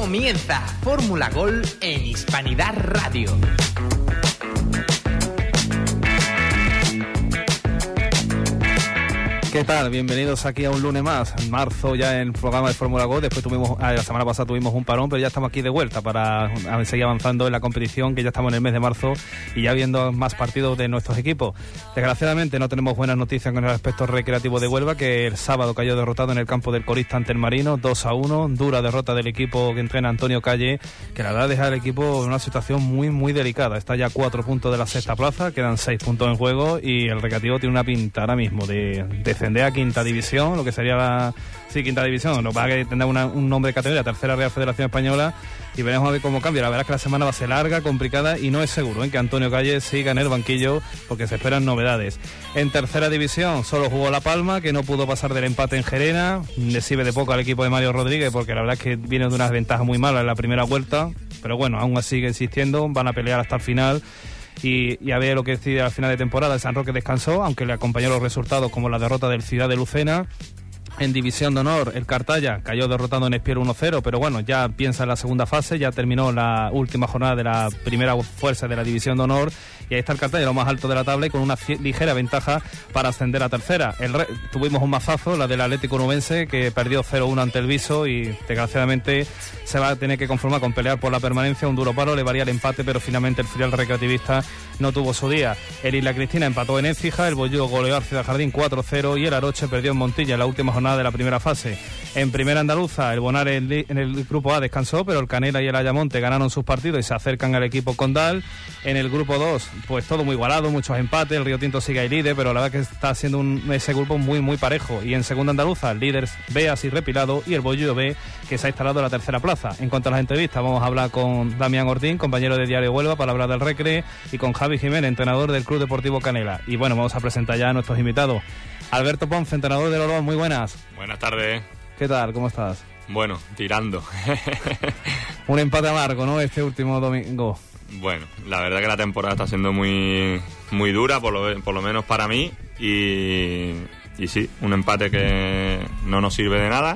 Comienza Fórmula Gol en Hispanidad Radio. ¿Qué tal? Bienvenidos aquí a un lunes más, en marzo ya en el programa de Fórmula Gol. Después la semana pasada tuvimos un parón, pero ya estamos aquí de vuelta para seguir avanzando en la competición, que ya estamos en el mes de marzo y ya viendo más partidos de nuestros equipos. Desgraciadamente no tenemos buenas noticias con el aspecto recreativo de Huelva, que el sábado cayó derrotado en el campo del Corista ante el Marino, 2-1, dura derrota del equipo que entrena Antonio Calle, que la verdad deja al equipo en una situación muy delicada. Está ya a 4 puntos de la sexta plaza, quedan 6 puntos en juego y el recreativo tiene una pinta ahora mismo de descender a quinta división, lo que sería la quinta división, no va a que tendrá un nombre de categoría, tercera Real Federación Española, y veremos a ver cómo cambia. La verdad es que la semana va a ser larga, complicada, y no es seguro que Antonio Calle siga en el banquillo, porque se esperan novedades. En tercera división solo jugó La Palma, que no pudo pasar del empate en Gerena, le sirve de poco al equipo de Mario Rodríguez, porque la verdad es que viene de unas ventajas muy malas en la primera vuelta, pero bueno, aún así sigue insistiendo, van a pelear hasta el final. Y a ver lo que decide al final de temporada. El San Roque descansó, aunque le acompañó los resultados como la derrota del Ciudad de Lucena. En División de Honor, el Cartaya cayó derrotado en Espiero 1-0, pero bueno, ya piensa en la segunda fase, ya terminó la última jornada de la primera fuerza de la División de Honor, y ahí está el Cartaya, lo más alto de la tabla, y con una ligera ventaja para ascender a tercera. Tuvimos un mazazo, la del Atlético Nubense, que perdió 0-1 ante el Viso, y desgraciadamente se va a tener que conformar con pelear por la permanencia. Un duro palo, le varía el empate, pero finalmente el filial recreativista no tuvo su día. El Isla Cristina empató en Écija, el Bollúo goleó al Ciudad Jardín 4-0, y el Aroche perdió en Montilla en la última jornada de la primera fase. En primera andaluza, el Bonar en el grupo A descansó, pero el Canela y el Ayamonte ganaron sus partidos y se acercan al equipo Condal. En el grupo 2, pues todo muy igualado, muchos empates, el Río Tinto sigue ahí líder, pero la verdad que está siendo ese grupo muy parejo. Y en segunda andaluza, el líder Beas y Repilado, y el Bollúo B, que se ha instalado en la tercera plaza. En cuanto a las entrevistas, vamos a hablar con Damián Ortín, compañero de Diario Huelva, para hablar del Recre, y con Javi Jiménez, entrenador del Club Deportivo Canela. Y bueno, vamos a presentar ya a nuestros invitados. Alberto Ponce, entrenador del Olón, muy buenas. Buenas tardes. ¿Qué tal? ¿Cómo estás? Bueno, tirando. Un empate amargo, ¿no? Este último domingo. Bueno, la verdad que la temporada está siendo muy dura, por lo menos para mí. Y sí, un empate que no nos sirve de nada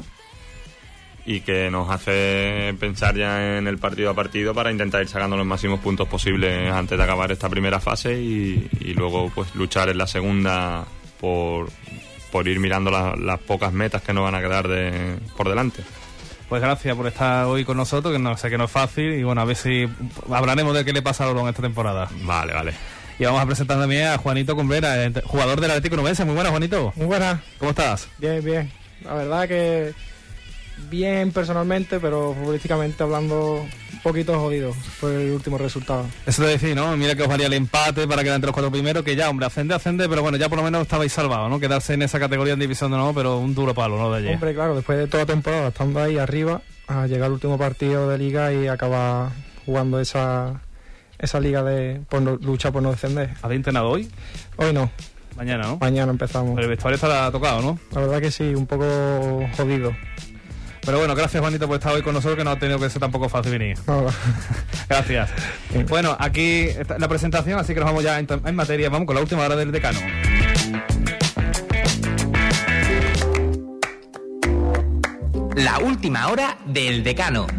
y que nos hace pensar ya en el partido a partido para intentar ir sacando los máximos puntos posibles antes de acabar esta primera fase y luego pues luchar en la segunda por ir mirando las pocas metas que nos van a quedar por delante. Pues gracias por estar hoy con nosotros, que no sé que no es fácil, y bueno, a ver si hablaremos de qué le pasa a Olón esta temporada. Vale. Y vamos a presentar también a Juanito Cumbrera, jugador del Atlético Nubense. Muy buenas, Juanito. Muy buenas. ¿Cómo estás? Bien. La verdad que bien personalmente, pero futbolísticamente hablando un poquito jodido por el último resultado. Eso te decía, ¿no? Mira que os valía el empate para quedar entre los 4 primeros, que ya, hombre, ascende, pero bueno, ya por lo menos estabais salvados, ¿no? Quedarse en esa categoría en división de no, pero un duro palo, ¿no? De ayer. Hombre, claro, después de toda temporada estando ahí arriba, a llegar al último partido de liga y acabar jugando esa liga por lucha por no descender. ¿Habéis entrenado hoy? Hoy no. Mañana, ¿no? Mañana empezamos. Pero el vestuario estará tocado, ¿no? La verdad que sí, un poco jodido. Pero bueno, gracias, Juanito, por estar hoy con nosotros, que no ha tenido que ser tampoco fácil venir. No. Gracias. Bueno, aquí está la presentación, así que nos vamos ya en materia. Vamos con la última hora del decano. La última hora del decano.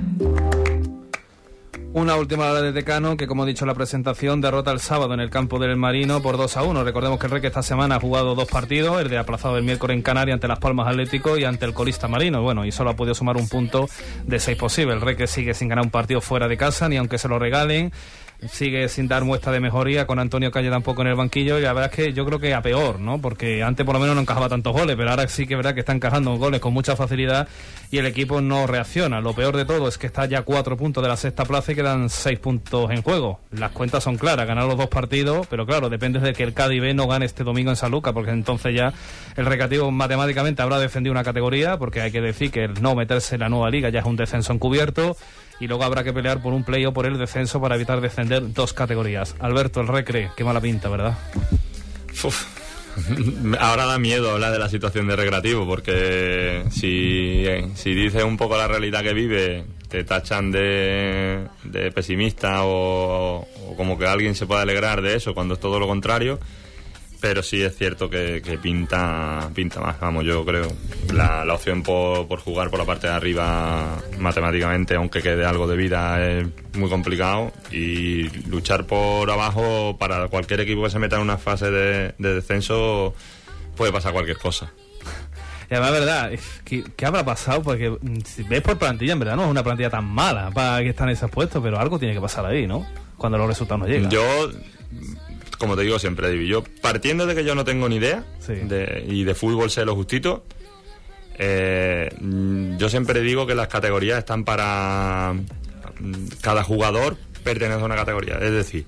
Una última hora del decano que, como he dicho en la presentación, derrota el sábado en el campo del Marino por 2-1. Recordemos que el Recre esta semana ha jugado 2 partidos, el de aplazado el miércoles en Canarias ante Las Palmas Atlético y ante el Colista Marino. Bueno, y solo ha podido sumar un punto de 6 posibles. El Recre sigue sin ganar un partido fuera de casa, ni aunque se lo regalen. Sigue sin dar muestra de mejoría, con Antonio Calle tampoco en el banquillo, y la verdad es que yo creo que a peor, ¿no? Porque antes por lo menos no encajaba tantos goles, pero ahora sí que es verdad que está encajando goles con mucha facilidad y el equipo no reacciona. Lo peor de todo es que está ya a 4 puntos de la sexta plaza y quedan 6 puntos en juego. Las cuentas son claras, ganar los 2 partidos, pero claro, depende de que el Cádiz B no gane este domingo en Sanlúcar, porque entonces ya el Recreativo matemáticamente habrá defendido una categoría, porque hay que decir que el no meterse en la nueva liga ya es un descenso encubierto. Y luego habrá que pelear por un play o por el descenso para evitar descender 2 categorías. Alberto, el Recre, qué mala pinta, ¿verdad? Ahora da miedo hablar de la situación de Recreativo, porque si dices un poco la realidad que vive, te tachan de pesimista o como que alguien se puede alegrar de eso, cuando es todo lo contrario. pero sí es cierto que pinta más. Vamos, yo creo la opción por jugar por la parte de arriba matemáticamente, aunque quede algo de vida, es muy complicado, y luchar por abajo para cualquier equipo que se meta en una fase de descenso puede pasar cualquier cosa. Y además, verdad, ¿qué habrá pasado? Porque si ves por plantilla, en verdad no es una plantilla tan mala para que están en esos puestos, pero algo tiene que pasar ahí, ¿no? Cuando los resultados no llegan. Yo, como te digo siempre, David, yo partiendo de que yo no tengo ni idea, sí, y de fútbol sé lo justito, yo siempre digo que las categorías están para... Cada jugador pertenece a una categoría. Es decir,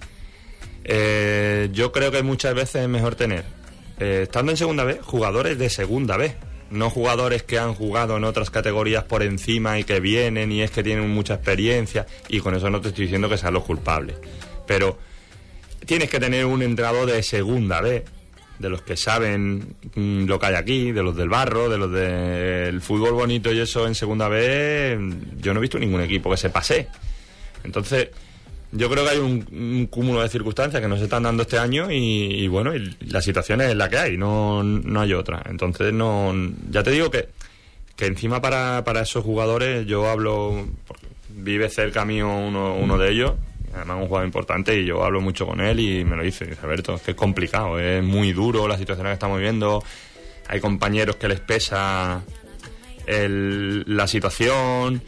yo creo que muchas veces es mejor tener, estando en segunda B, jugadores de segunda B. No jugadores que han jugado en otras categorías por encima y que vienen y es que tienen mucha experiencia, y con eso no te estoy diciendo que sean los culpables, pero tienes que tener un entrenador de segunda B, de los que saben lo que hay aquí, de los del barro, de los del fútbol bonito, y eso en segunda B yo no he visto ningún equipo que se pase. Entonces yo creo que hay un cúmulo de circunstancias que no se están dando este año, y bueno, y la situación es la que hay, no hay otra. Entonces ya te digo que encima para esos jugadores, yo hablo, porque vive cerca mío uno de ellos, además un jugador importante, y yo hablo mucho con él y me lo dice Alberto, es que es complicado, es muy duro la situación que estamos viviendo, hay compañeros que les pesa la situación,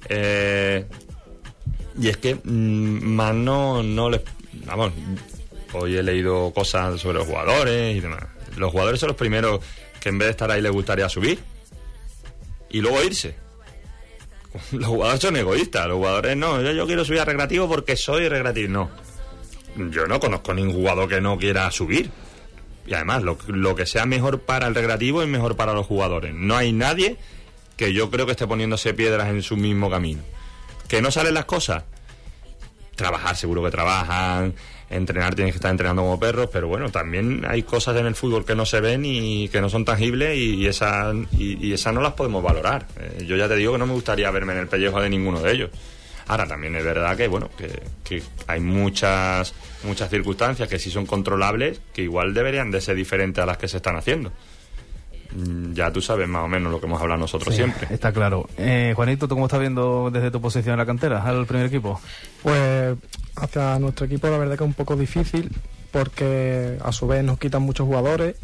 y es que más no les... Vamos, hoy he leído cosas sobre los jugadores y demás. Los jugadores son los primeros que en vez de estar ahí les gustaría subir y luego irse. Los jugadores son egoístas, los jugadores no, yo quiero subir a recreativo porque soy recreativo. No, yo no conozco ningún jugador que no quiera subir. Y además, lo que sea mejor para el recreativo es mejor para los jugadores. No hay nadie que yo creo que esté poniéndose piedras en su mismo camino. ¿Que no salen las cosas? Trabajar, seguro que trabajan. Entrenar, tienes que estar entrenando como perros. Pero bueno, también hay cosas en el fútbol que no se ven y que no son tangibles, y esas no las podemos valorar. Yo ya te digo que no me gustaría verme en el pellejo de ninguno de ellos. Ahora, también es verdad que bueno, que hay muchas circunstancias que sí son controlables, que igual deberían de ser diferentes a las que se están haciendo. Ya tú sabes más o menos lo que hemos hablado nosotros, sí, siempre. Está claro. Juanito, ¿tú cómo estás viendo desde tu posición en la cantera al primer equipo? Pues hacia nuestro equipo la verdad que es un poco difícil, porque a su vez nos quitan muchos jugadores,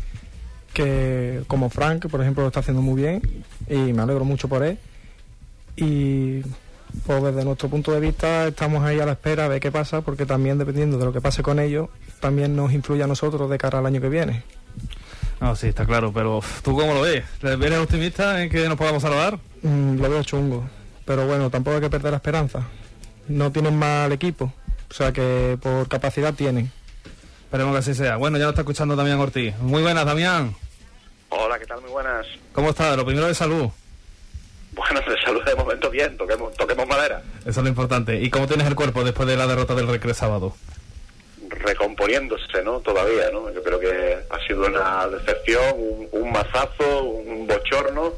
que como Frank, que por ejemplo lo está haciendo muy bien, y me alegro mucho por él. Y pues desde nuestro punto de vista estamos ahí a la espera de qué pasa, porque también dependiendo de lo que pase con ellos, también nos influye a nosotros de cara al año que viene. No, sí, está claro, pero ¿tú cómo lo ves? ¿Eres optimista en que nos podamos salvar? Lo veo chungo, pero bueno, tampoco hay que perder la esperanza. No tienen mal equipo, o sea que por capacidad tienen. Esperemos que así sea. Bueno, ya lo está escuchando Damián Ortiz. Muy buenas, Damián. Hola, ¿qué tal? Muy buenas. ¿Cómo estás? Lo primero de salud. Bueno, de salud de momento bien, toquemos madera. Eso es lo importante. ¿Y cómo tienes el cuerpo después de la derrota del Recre sábado? Recomponiéndose, ¿no? Todavía, ¿no? Yo creo que ha sido una decepción, un mazazo, un bochorno,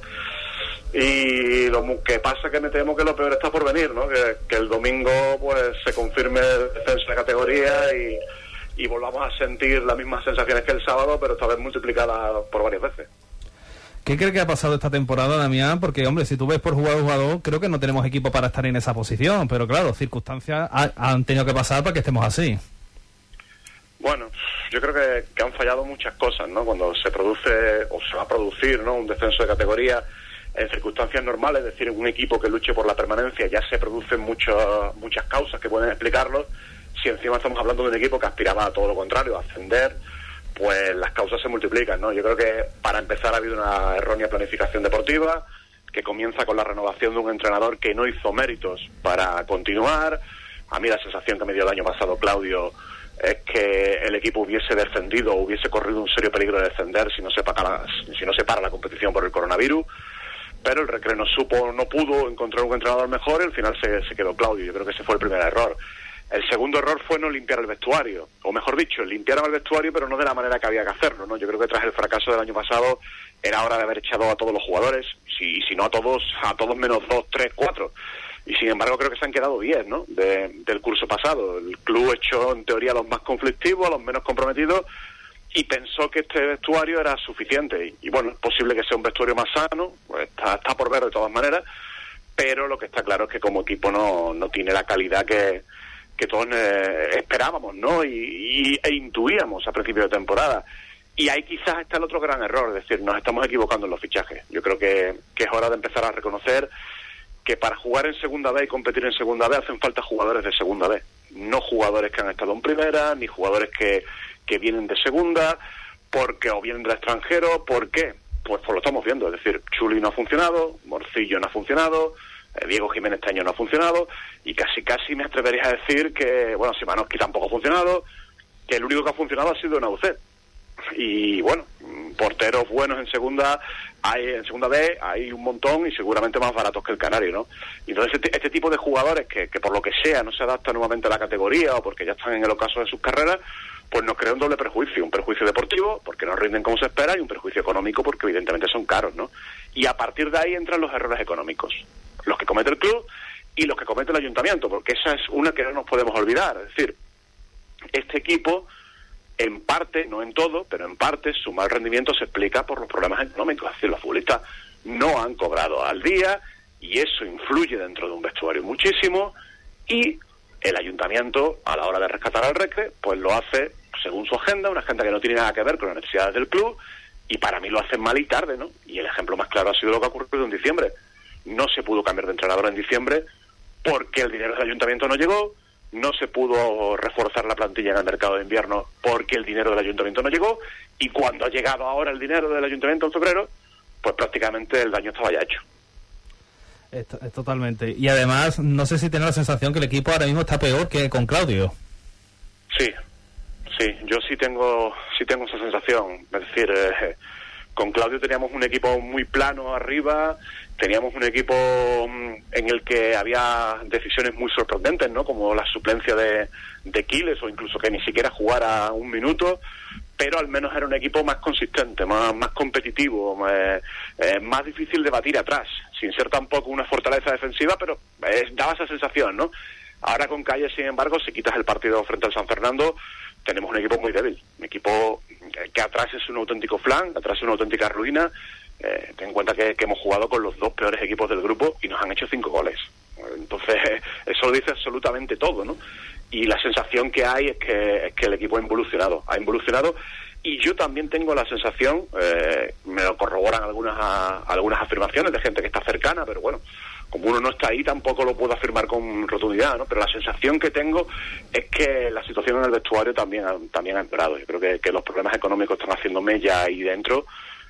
y lo que pasa es que me temo que lo peor está por venir, ¿no? Que el domingo pues se confirme el descenso de categoría y volvamos a sentir las mismas sensaciones que el sábado, pero esta vez multiplicadas por varias veces. ¿Qué crees que ha pasado esta temporada, Damián? Porque, hombre, si tú ves por jugador, creo que no tenemos equipo para estar en esa posición, pero claro, circunstancias han tenido que pasar para que estemos así. Bueno, yo creo que han fallado muchas cosas, ¿no? Cuando se produce o se va a producir, ¿no?, un descenso de categoría en circunstancias normales, es decir, en un equipo que luche por la permanencia, ya se producen muchas causas que pueden explicarlo. Si encima estamos hablando de un equipo que aspiraba a todo lo contrario, a ascender, pues las causas se multiplican, ¿no? Yo creo que para empezar ha habido una errónea planificación deportiva, que comienza con la renovación de un entrenador que no hizo méritos para continuar. A mí la sensación que me dio el año pasado Claudio es que el equipo hubiese descendido o hubiese corrido un serio peligro de descender si no se para la competición por el coronavirus, pero el Recre no pudo encontrar un entrenador mejor y al final se quedó Claudio. Yo creo que ese fue el primer error. El segundo error fue no limpiar el vestuario, o mejor dicho, limpiar el vestuario, pero no de la manera que había que hacerlo, ¿no? Yo creo que tras el fracaso del año pasado era hora de haber echado a todos los jugadores, si no a todos menos 2, 3, 4. Y sin embargo creo que se han quedado 10, ¿no?, del curso pasado. El club echó en teoría a los más conflictivos, a los menos comprometidos, y pensó que este vestuario era suficiente. Y bueno, es posible que sea un vestuario más sano, pues está por ver de todas maneras, pero lo que está claro es que como equipo no tiene la calidad que todos esperábamos, ¿no? E intuíamos a principio de temporada. Y ahí quizás está el otro gran error, es decir, nos estamos equivocando en los fichajes. Yo creo que es hora de empezar a reconocer que para jugar en segunda B y competir en segunda B hacen falta jugadores de segunda B, no jugadores que han estado en primera, ni jugadores que vienen de segunda, porque o vienen del extranjero. ¿Por qué? Pues lo estamos viendo, es decir, Chuli no ha funcionado, Morcillo no ha funcionado, Diego Jiménez este año no ha funcionado, y casi me atrevería a decir que, bueno, Simanowski tampoco ha funcionado, que el único que ha funcionado ha sido Naucet. Y bueno, porteros buenos en segunda B hay un montón, y seguramente más baratos que el Canario, ¿no? Y entonces este tipo de jugadores que por lo que sea no se adaptan nuevamente a la categoría, o porque ya están en el ocaso de sus carreras, pues nos crea un doble perjuicio, un perjuicio deportivo porque no rinden como se espera, y un perjuicio económico porque evidentemente son caros, ¿no? Y a partir de ahí entran los errores económicos, los que comete el club y los que comete el ayuntamiento, porque esa es una que no nos podemos olvidar. Es decir, este equipo, en parte, no en todo, pero en parte, su mal rendimiento se explica por los problemas económicos. Es decir, los futbolistas no han cobrado al día, y eso influye dentro de un vestuario muchísimo, y el ayuntamiento, a la hora de rescatar al Recre, pues lo hace según su agenda, una agenda que no tiene nada que ver con las necesidades del club, y para mí lo hacen mal y tarde, ¿no? Y el ejemplo más claro ha sido lo que ha ocurrido en diciembre. No se pudo cambiar de entrenador en diciembre porque el dinero del ayuntamiento no llegó, no se pudo reforzar la plantilla en el mercado de invierno porque el dinero del ayuntamiento no llegó, y cuando ha llegado ahora el dinero del ayuntamiento en febrero, pues prácticamente el daño estaba ya hecho. Totalmente. Y además, no sé si tiene la sensación que el equipo ahora mismo está peor que con Claudio. Sí, yo sí tengo esa sensación. Es decir, con Claudio teníamos un equipo muy plano arriba, teníamos un equipo en el que había decisiones muy sorprendentes, ¿no? Como la suplencia de Quiles, o incluso que ni siquiera jugara un minuto, pero al menos era un equipo más consistente, más competitivo, más difícil de batir atrás, sin ser tampoco una fortaleza defensiva, pero daba esa sensación, ¿no? Ahora con Calle, sin embargo, si quitas el partido frente al San Fernando, tenemos un equipo muy débil, un equipo que atrás es un auténtico flan, atrás es una auténtica ruina. Ten en cuenta que hemos jugado con los dos peores equipos del grupo y nos han hecho 5 goles. Entonces, eso lo dice absolutamente todo, ¿no? Y la sensación que hay es que el equipo ha involucionado, y yo también tengo la sensación, me lo corroboran algunas afirmaciones de gente que está cercana, pero bueno, como uno no está ahí tampoco lo puedo afirmar con rotundidad, ¿no? Pero la sensación que tengo es que la situación en el vestuario también ha empeorado. Yo creo que los problemas económicos están haciendo mella ahí dentro,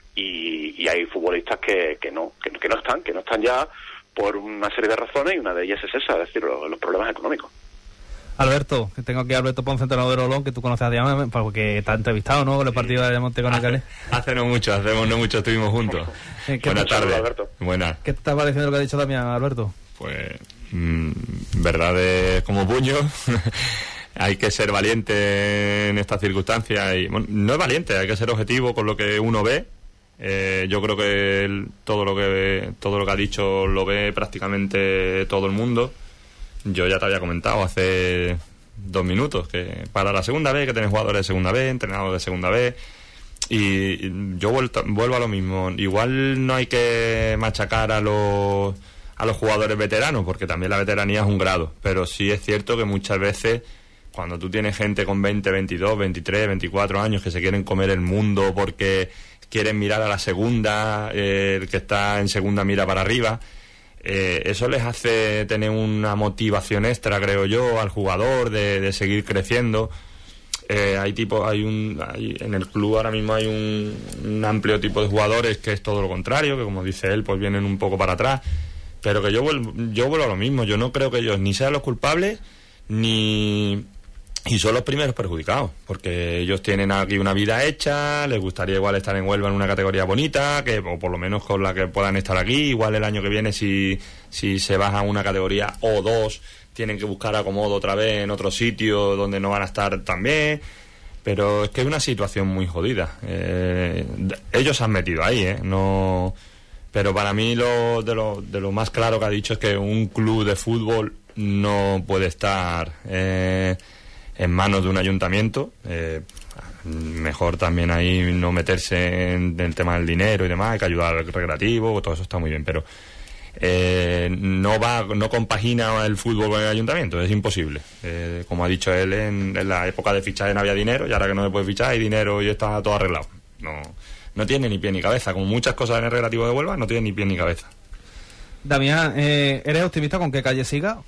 y hay futbolistas que no están ya por una serie de razones, y una de ellas es esa, es decir, los problemas económicos. Alberto, que tengo aquí a Alberto Ponce, entrenador de Olón, que tú conoces a Diana, porque te ha entrevistado, ¿no?, con el partido de Ayamonte con el Cali. Hace no mucho estuvimos juntos. Buenas tardes. Alberto. Buenas. ¿Qué te está pareciendo lo que ha dicho Damián, Alberto? Pues, verdades como puño. Hay que ser valiente en estas circunstancias, y bueno, no es valiente, hay que ser objetivo con lo que uno ve. Yo creo que todo lo que ha dicho lo ve prácticamente todo el mundo. Yo ya te había comentado hace 2 minutos que para la segunda B hay que tener jugadores de segunda B, entrenadores de segunda B, y yo vuelvo a lo mismo. Igual no hay que machacar a los jugadores veteranos, porque también la veteranía es un grado, pero sí es cierto que muchas veces cuando tú tienes gente con 20, 22, 23, 24 años que se quieren comer el mundo porque quieren mirar a la segunda, el que está en segunda mira para arriba, eso les hace tener una motivación extra, creo yo, al jugador de seguir creciendo. En el club ahora mismo hay un amplio tipo de jugadores que es todo lo contrario, que como dice él, pues vienen un poco para atrás, pero que yo vuelvo a lo mismo. Yo no creo que ellos ni sean los culpables y son los primeros perjudicados, porque ellos tienen aquí una vida hecha, les gustaría igual estar en Huelva en una categoría bonita, o por lo menos con la que puedan estar aquí. Igual el año que viene, si se baja a una categoría o 2, tienen que buscar acomodo otra vez en otro sitio donde no van a estar tan bien. Pero es que es una situación muy jodida. Ellos se han metido ahí, no. Pero para mí de lo más claro que ha dicho es que un club de fútbol no puede estar en manos de un ayuntamiento. Mejor también ahí no meterse en el tema del dinero y demás, hay que ayudar al recreativo, todo eso está muy bien, pero no compagina el fútbol con el ayuntamiento, es imposible. Como ha dicho él, en la época de fichaje no había dinero, y ahora que no se puede fichar hay dinero y está todo arreglado. No tiene ni pie ni cabeza, como muchas cosas en el recreativo de Huelva, no tiene ni pie ni cabeza. Damián, ¿eres optimista con que Calle siga?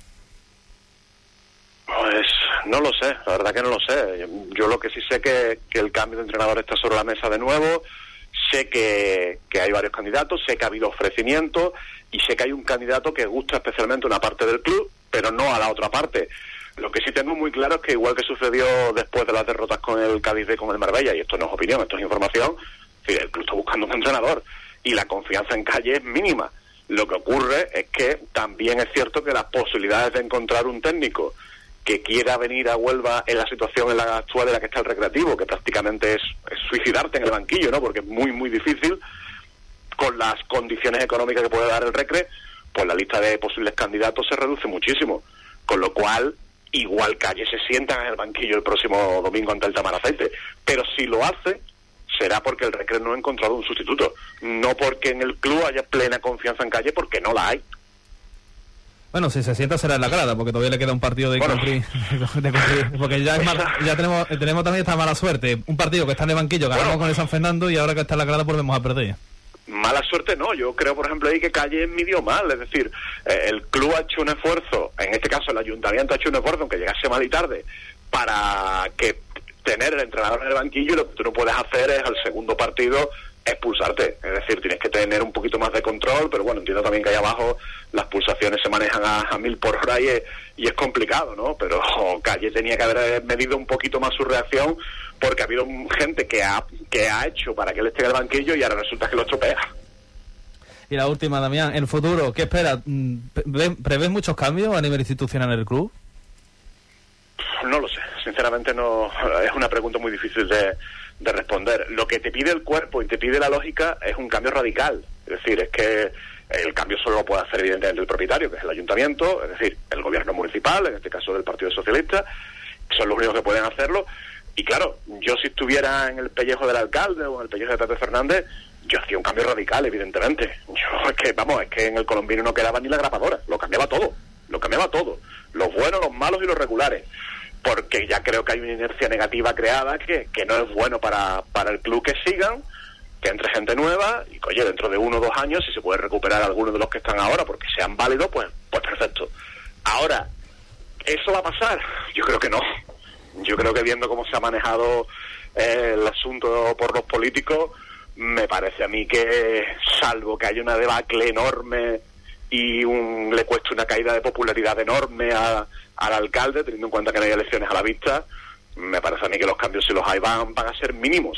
Pues no lo sé, la verdad que no lo sé. Yo lo que sí sé que el cambio de entrenador está sobre la mesa de nuevo, sé que hay varios candidatos, sé que ha habido ofrecimientos y sé que hay un candidato que gusta especialmente una parte del club, pero no a la otra parte. Lo que sí tengo muy claro es que, igual que sucedió después de las derrotas con el Cádiz B, con el Marbella, y esto no es opinión, esto es información, el club está buscando un entrenador y la confianza en Calle es mínima. Lo que ocurre es que también es cierto que las posibilidades de encontrar un técnico que quiera venir a Huelva en la situación en la actual en la que está el Recreativo, que prácticamente es suicidarte en el banquillo, ¿no? Porque es muy, muy difícil, con las condiciones económicas que puede dar el Recre, pues la lista de posibles candidatos se reduce muchísimo. Con lo cual, igual Calle se sientan en el banquillo el próximo domingo ante el Tamaraceite. Pero si lo hace, será porque el Recre no ha encontrado un sustituto. No porque en el club haya plena confianza en Calle, porque no la hay. Bueno, si se sienta será en la grada, porque todavía le queda un partido de cumplir, porque ya tenemos también esta mala suerte, un partido que está en el banquillo, ganamos con el San Fernando y ahora que está en la grada volvemos a perder. Mala suerte no, yo creo por ejemplo ahí que Calle midió mal, es decir, el club ha hecho un esfuerzo, en este caso el ayuntamiento ha hecho un esfuerzo, aunque llegase mal y tarde, para que tener el entrenador en el banquillo, y lo que tú no puedes hacer es al segundo partido expulsarte, es decir, tienes que tener un poquito más de control, pero bueno, entiendo también que ahí abajo las pulsaciones se manejan a 1000 por hora y es complicado, ¿no? Pero Calle tenía que haber medido un poquito más su reacción, porque ha habido gente que ha hecho para que él esté en el banquillo y ahora resulta que lo estropea. Y la última, Damián, ¿el futuro qué esperas? ¿Prevés muchos cambios a nivel institucional en el club? No lo sé, sinceramente no, es una pregunta muy difícil de responder. Lo que te pide el cuerpo y te pide la lógica es un cambio radical, es decir, es que el cambio solo lo puede hacer evidentemente el propietario, que es el ayuntamiento, es decir, el gobierno municipal, en este caso del Partido Socialista, que son los únicos que pueden hacerlo. Y claro, yo si estuviera en el pellejo del alcalde o en el pellejo de Pepe Fernández, yo hacía un cambio radical, evidentemente. Es que en el Colombino no quedaba ni la grapadora, lo cambiaba todo, los buenos, los malos y los regulares, porque ya creo que hay una inercia negativa creada que no es bueno para el club que sigan, que entre gente nueva, y oye, dentro de 1 o 2 años, si se puede recuperar algunos de los que están ahora porque sean válidos, pues perfecto. Ahora, ¿eso va a pasar? Yo creo que no. Yo creo que viendo cómo se ha manejado el asunto por los políticos, me parece a mí que, salvo que haya una debacle enorme y le cueste una caída de popularidad enorme al alcalde, teniendo en cuenta que no hay elecciones a la vista, me parece a mí que los cambios, si los hay, van a ser mínimos.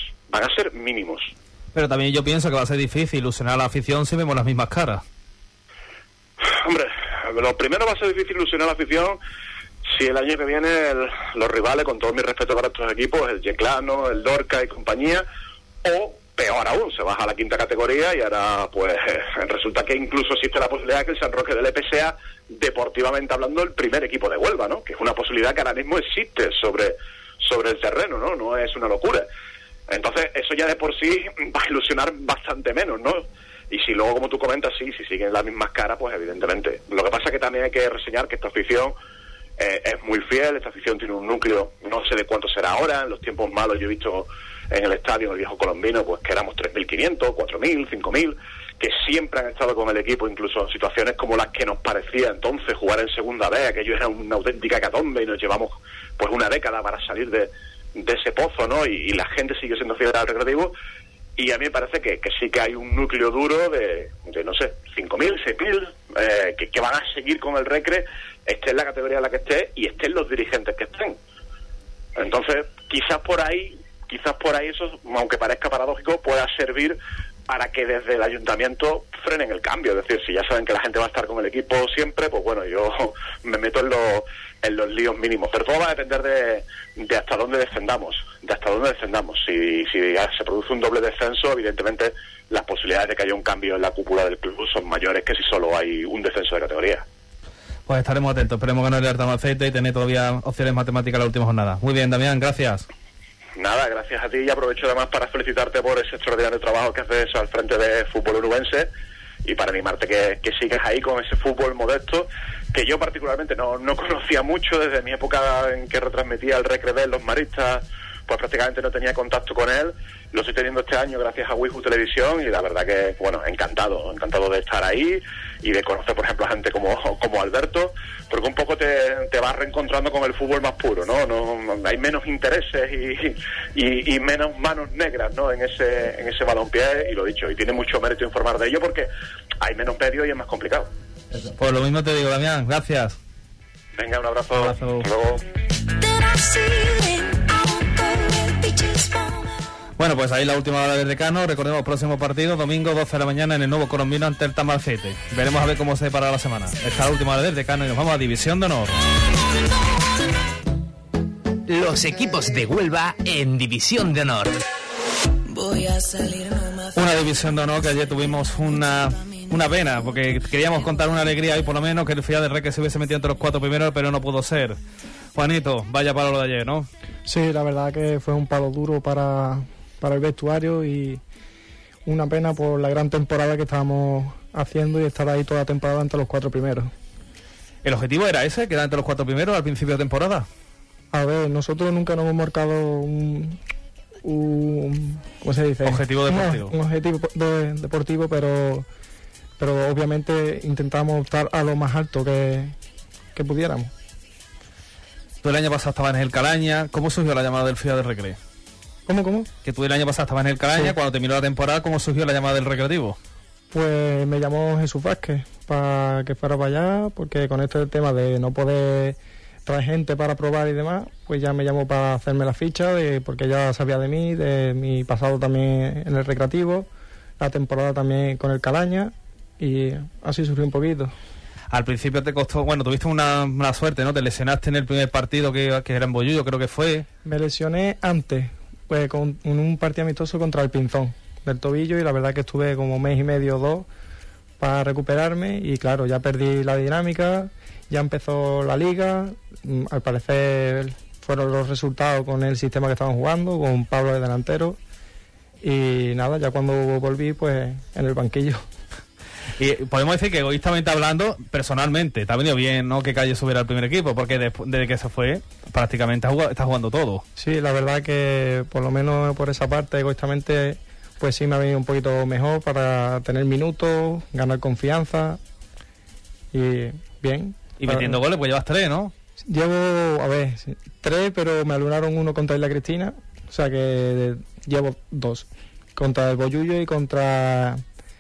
Pero también yo pienso que va a ser difícil ilusionar a la afición si vemos las mismas caras. Hombre, lo primero va a ser difícil ilusionar a la afición si el año que viene los rivales, con todo mi respeto para estos equipos, el Yeclano, el Dorca y compañía, o peor aún, se baja a la 5ª categoría y ahora pues resulta que incluso existe la posibilidad de que el San Roque del EP sea, deportivamente hablando, el primer equipo de Huelva, ¿no? Que es una posibilidad que ahora mismo existe sobre el terreno, ¿no? No es una locura. Entonces eso ya de por sí va a ilusionar bastante menos, ¿no? Y si luego, como tú comentas, si siguen las mismas caras, pues evidentemente. Lo que pasa es que también hay que reseñar que esta afición es muy fiel, esta afición tiene un núcleo, no sé de cuánto será ahora, en los tiempos malos yo he visto en el estadio, en el viejo Colombino, pues que éramos 3.500, 4.000, 5.000, que siempre han estado con el equipo, incluso en situaciones como las que nos parecía entonces jugar en segunda B, aquello era una auténtica hecatombe y nos llevamos pues una década para salir de ese pozo, ¿no? Y la gente sigue siendo fiel al Recreativo, y a mí me parece que sí que hay un núcleo duro de no sé, 5.000, 6.000, que van a seguir con el Recre, esté en la categoría en la que esté y estén los dirigentes que estén. Entonces, quizás por ahí eso, aunque parezca paradójico, pueda servir para que desde el ayuntamiento frenen el cambio. Es decir, si ya saben que la gente va a estar con el equipo siempre, pues bueno, yo me meto en los líos mínimos. Pero todo va a depender de hasta dónde descendamos. Si se produce un doble descenso, evidentemente las posibilidades de que haya un cambio en la cúpula del club son mayores que si solo hay un descenso de categoría. Pues estaremos atentos, esperemos ganar el Altamacete y tener todavía opciones matemáticas en la última jornada. Muy bien, Damián, gracias. Nada, gracias a ti, y aprovecho además para felicitarte por ese extraordinario trabajo que haces al frente de Fútbol Uruguense y para animarte que sigas ahí con ese fútbol modesto que yo particularmente no conocía mucho desde mi época en que retransmitía el Recrebe, los maristas, pues prácticamente no tenía contacto con él. Lo estoy teniendo este año gracias a Wiju Televisión y la verdad que, bueno, encantado de estar ahí y de conocer, por ejemplo, a gente como Alberto, porque un poco te vas reencontrando con el fútbol más puro, ¿no? Hay menos intereses y menos manos negras, ¿no? En ese balompié, y lo dicho, y tiene mucho mérito informar de ello porque hay menos medios y es más complicado. Pues lo mismo te digo, Damián, gracias. Venga, un abrazo. Un abrazo. Hasta luego. Bueno, pues ahí la última hora del decano. Recordemos, próximo partido, domingo 12 de la mañana en el Nuevo Colombino ante el Tambalcete. Veremos a ver cómo se para la semana. Esta es la última hora del decano y nos vamos a División de Honor. Los equipos de Huelva en División de Honor. Una División de Honor que ayer tuvimos una pena, porque queríamos contar una alegría y por lo menos que el Fiat de Reque se hubiese metido entre los 4 primeros, pero no pudo ser. Juanito, vaya palo lo de ayer, ¿no? Sí, la verdad que fue un palo duro para el vestuario y una pena por la gran temporada que estábamos haciendo y estar ahí toda la temporada entre los 4 primeros. ¿El objetivo era ese, quedar entre los 4 primeros al principio de temporada? A ver, nosotros nunca nos hemos marcado un ¿cómo se dice? Objetivo deportivo. Un objetivo deportivo, pero obviamente intentamos optar a lo más alto que pudiéramos. Tú el año pasado estabas en el Calaña. ¿Cómo surgió la llamada del Fiat del Recre? ¿Cómo? Que tú el año pasado estabas en el Calaña, sí. Cuando terminó la temporada, ¿cómo surgió la llamada del Recreativo? Pues me llamó Jesús Vázquez para que fuera para allá, porque con este tema de no poder traer gente para probar y demás, pues ya me llamó para hacerme la ficha, porque ya sabía de mí, de mi pasado también en el Recreativo, la temporada también con el Calaña, y así surgió un poquito. Al principio te costó, bueno, tuviste una mala suerte, ¿no? Te lesionaste en el primer partido que era en Bollullo, creo que fue. Me lesioné antes, pues con un partido amistoso contra el Pinzón del tobillo, y la verdad que estuve como 1 mes y medio o 2 para recuperarme, y claro, ya perdí la dinámica, ya empezó la liga, al parecer fueron los resultados con el sistema que estaban jugando, con Pablo de delantero, y nada, ya cuando volví, pues en el banquillo. Y podemos decir que egoístamente hablando, personalmente, te ha venido bien, ¿no?, que Calle subiera al primer equipo, porque desde que se fue, prácticamente está jugando todo. Sí, la verdad que por lo menos por esa parte, egoístamente, pues sí me ha venido un poquito mejor para tener minutos, ganar confianza, y bien. Y metiendo goles, pues llevas 3, ¿no? Llevo, 3, pero me alunaron 1 contra Isla Cristina, o sea que llevo 2, contra el Bollullo y contra...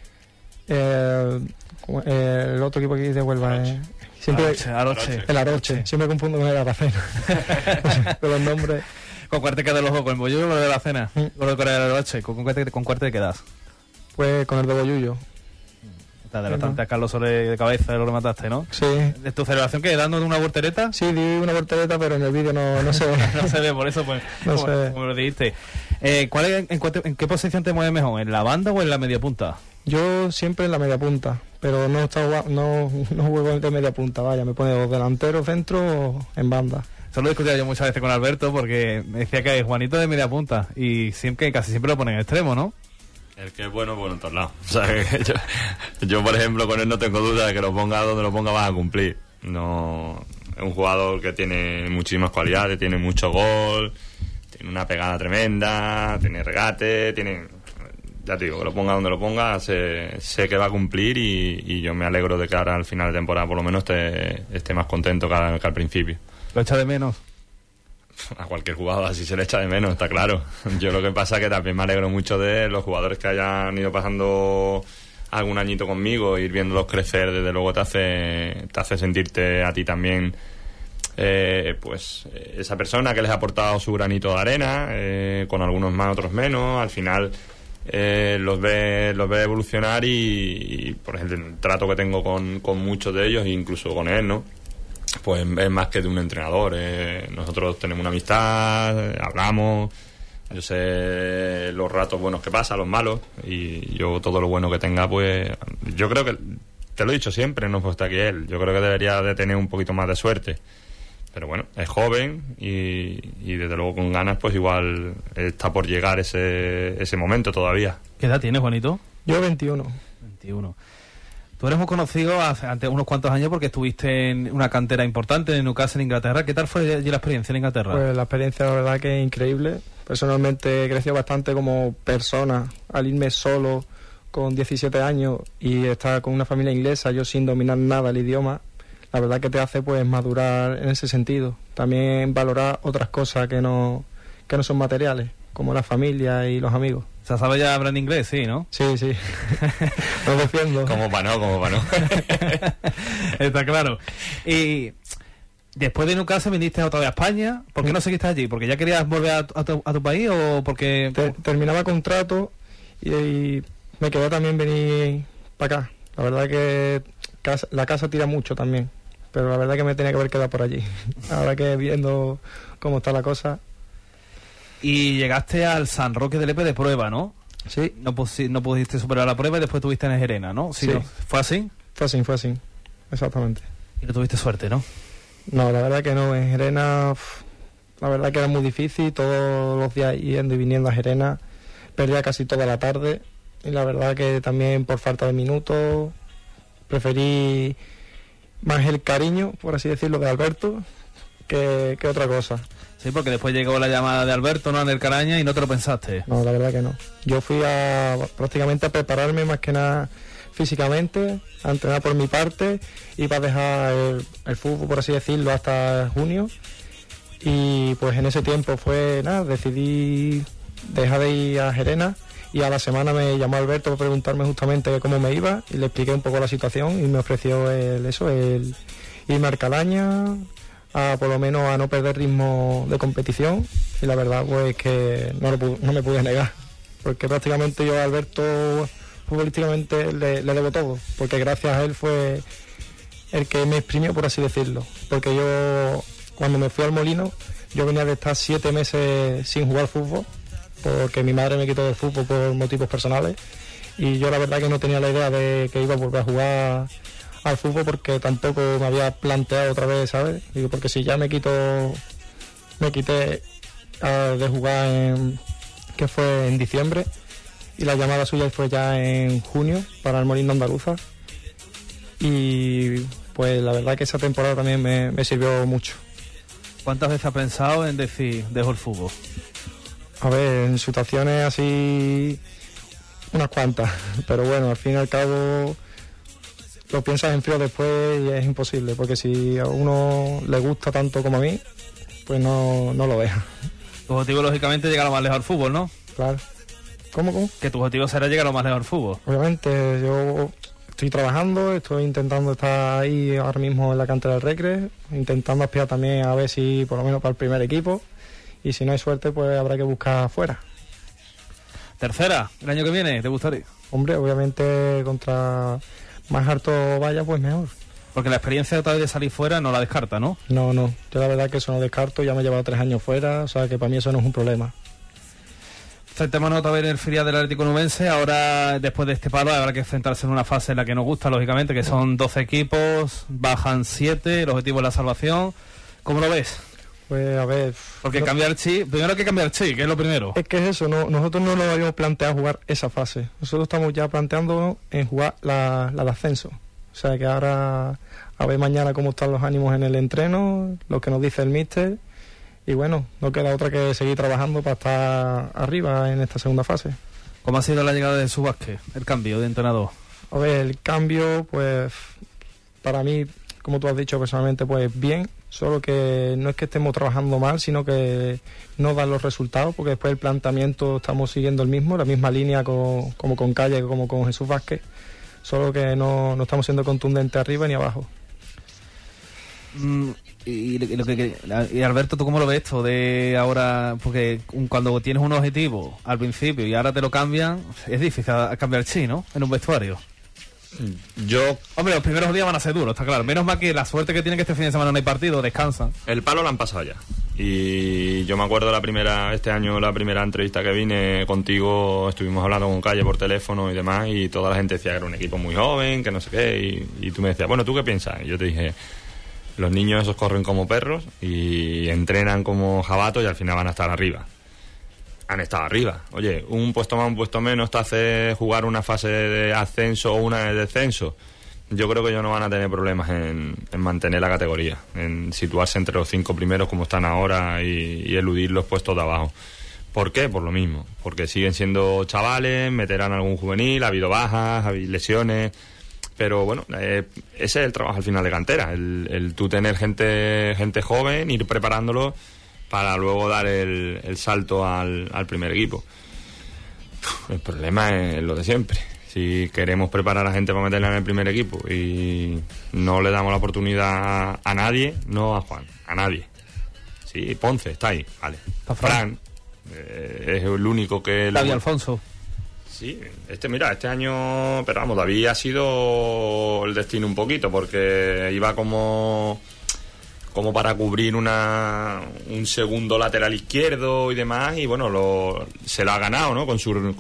el otro equipo aquí de Huelva, siempre Aroche. El Aroche, siempre confundo con el Aracena con los nombres. ¿Con cuál te quedas los dos? ¿Con el Bollullo o con el de la Cena? ¿Con el Aroche? ¿Con cuál te quedas? Pues con el de Bollullo. Te adelantaste a Carlos Soler de cabeza, lo remataste, ¿no? Sí. ¿De tu celebración qué? ¿Dando una voltereta? Sí, di una voltereta, pero en el vídeo no se ve. No se ve, por eso pues no como lo dijiste. ¿En qué posición te mueves mejor? ¿En la banda o en la media punta? Yo siempre en la media punta, pero no juego de media punta, vaya, me pone delantero, centro o en banda. Eso lo discutía yo muchas veces con Alberto, porque me decía que Juanito de media punta y casi siempre lo pone en extremo, ¿no? El que es bueno en todos lados. O sea, que yo, por ejemplo, con él no tengo duda de que lo ponga donde lo ponga vas a cumplir. No, es un jugador que tiene muchísimas cualidades, tiene mucho gol, tiene una pegada tremenda, tiene regate, ya te digo, que lo ponga donde lo ponga, sé que va a cumplir y yo me alegro de que ahora al final de temporada por lo menos esté más contento que al principio. ¿Lo echa de menos? A cualquier jugador así se le echa de menos, está claro. Yo lo que pasa es que también me alegro mucho de los jugadores que hayan ido pasando algún añito conmigo, ir viéndolos crecer, desde luego te hace sentirte a ti también pues esa persona que les ha aportado su granito de arena, con algunos más, otros menos. Al final los ve evolucionar y por ejemplo el trato que tengo con muchos de ellos, incluso con él, ¿no? Pues es más que de un entrenador. Nosotros tenemos una amistad, hablamos, yo sé los ratos buenos que pasa, los malos, y yo todo lo bueno que tenga, pues yo creo que te lo he dicho siempre, no está aquí él. Yo creo que debería de tener un poquito más de suerte. Pero bueno, es joven y desde luego con ganas, pues igual está por llegar ese momento todavía. ¿Qué edad tienes, Juanito? Yo 21. 21. Tú eres muy conocido hace unos cuantos años porque estuviste en una cantera importante en Newcastle, en Inglaterra. ¿Qué tal fue allí la experiencia en Inglaterra? Pues la experiencia, la verdad, que es increíble. Personalmente he crecido bastante como persona al irme solo con 17 años y estar con una familia inglesa, yo sin dominar nada el idioma. La verdad que te hace pues madurar en ese sentido. También valorar otras cosas que no son materiales, como la familia y los amigos. O sea, ¿sabes ya hablar en inglés? Sí, ¿no? Sí. Lo defiendo. Como para no. Está claro. Y después de Newcastle viniste otra vez a España. ¿Por qué no seguiste allí? ¿Porque ya querías volver a tu país o porque...? Terminaba contrato y me quedó también venir para acá. La verdad que la casa tira mucho también. Pero la verdad que me tenía que haber quedado por allí. Ahora que viendo cómo está la cosa... Y llegaste al San Roque de Lepe de prueba, ¿no? Sí. No pudiste superar la prueba y después tuviste en Gerena, ¿no? Sí. ¿No? ¿Fue así? Fue así. Exactamente. Y no tuviste suerte, ¿no? No, la verdad que no. En Gerena, la verdad que era muy difícil. Todos los días yendo y viniendo a Gerena. Perdía casi toda la tarde. Y la verdad que también por falta de minutos preferí más el cariño, por así decirlo, de Alberto que otra cosa. Sí, porque después llegó la llamada de Alberto, ¿no? En el Caraña y no te lo pensaste. No, la verdad que no. Yo fui prácticamente a prepararme más que nada físicamente, a entrenar por mi parte y para dejar el fútbol, por así decirlo, hasta junio. Y pues en ese tiempo decidí dejar de ir a Gerena y a la semana me llamó Alberto para preguntarme justamente cómo me iba y le expliqué un poco la situación y me ofreció el irme al Calaña, por lo menos a no perder ritmo de competición, y la verdad pues que no me pude negar, porque prácticamente yo a Alberto futbolísticamente le debo todo, porque gracias a él fue el que me exprimió, por así decirlo, porque yo cuando me fui al Molino yo venía de estar 7 meses sin jugar fútbol, porque mi madre me quitó del fútbol por motivos personales, y yo la verdad que no tenía la idea de que iba a volver a jugar al fútbol, porque tampoco me había planteado otra vez, ¿sabes? Digo, porque si ya me quité de jugar que fue en diciembre, y la llamada suya fue ya en junio para el Molino Andaluza, y pues la verdad que esa temporada también me sirvió mucho. ¿Cuántas veces has pensado en decir, dejo el fútbol? A ver, en situaciones así, unas cuantas, pero bueno, al fin y al cabo lo piensas en frío después y es imposible, porque si a uno le gusta tanto como a mí, pues no lo deja. Tu objetivo, lógicamente, es llegar lo más lejos al fútbol, ¿no? Claro. ¿Cómo? Que tu objetivo será llegar lo más lejos al fútbol. Obviamente, yo estoy trabajando, estoy intentando estar ahí ahora mismo en la cantera del Recre, intentando aspirar también a ver si por lo menos para el primer equipo, y si no hay suerte, pues habrá que buscar afuera. Tercera, el año que viene, ¿te gustaría? Hombre, obviamente contra más harto vaya, pues mejor. Porque la experiencia otra vez de salir fuera no la descarta, ¿no? No, yo la verdad que eso no descarto, ya me he llevado 3 años fuera, o sea que para mí eso no es un problema. Centémonos otra vez en el filial del Atlético Nubense. Ahora, después de este palo, habrá que enfrentarse en una fase en la que nos gusta, lógicamente, que son 12 equipos, bajan 7, el objetivo es la salvación. ¿Cómo lo ves? Pues a ver... Porque cambiar el chip, primero hay que cambiar el chip, que es lo primero. Es que es eso, nosotros no nos habíamos planteado jugar esa fase. Nosotros estamos ya planteando en jugar la de ascenso. O sea que ahora a ver mañana cómo están los ánimos en el entreno, lo que nos dice el míster. Y bueno, no queda otra que seguir trabajando para estar arriba en esta segunda fase. ¿Cómo ha sido la llegada de Jesús Vázquez, el cambio de entrenador? A ver, el cambio, pues para mí, como tú has dicho personalmente, pues bien. Solo que no es que estemos trabajando mal, sino que no dan los resultados, porque después el planteamiento estamos siguiendo el mismo, la misma línea como con Calle, como con Jesús Vázquez, solo que no estamos siendo contundentes arriba ni abajo. Y Alberto, ¿tú cómo lo ves esto de ahora? Porque cuando tienes un objetivo al principio y ahora te lo cambian, es difícil cambiar el chi, ¿no? En un vestuario. Hombre, los primeros días van a ser duros, está claro. Menos mal que la suerte que tienen que este fin de semana no hay partido, descansan. El palo lo han pasado ya. Y yo me acuerdo este año la primera entrevista que vine contigo, estuvimos hablando con Calle por teléfono y demás, y toda la gente decía que era un equipo muy joven, que no sé qué, y tú me decías, bueno, ¿tú qué piensas? Y yo te dije, los niños esos corren como perros y entrenan como jabatos y al final van a estar arriba. Han estado arriba. Oye, un puesto más, un puesto menos te hace jugar una fase de ascenso o una de descenso. Yo creo que ellos no van a tener problemas en mantener la categoría, en situarse entre los 5 primeros como están ahora y eludir los puestos de abajo. ¿Por qué? Por lo mismo, porque siguen siendo chavales, meterán algún juvenil, ha habido bajas, ha habido lesiones, pero bueno, ese es el trabajo al final de cantera, el tú tener gente joven, ir preparándolo para luego dar el salto al primer equipo. El problema es lo de siempre. Si queremos preparar a gente para meterla en el primer equipo y no le damos la oportunidad a nadie, no a Juan, a nadie. Sí, Ponce está ahí, vale. Fran es el único que... David Alfonso. Sí, este año, pero vamos, David ha sido el destino un poquito, porque iba como para cubrir un segundo lateral izquierdo y demás, y bueno, se lo ha ganado, ¿no? Con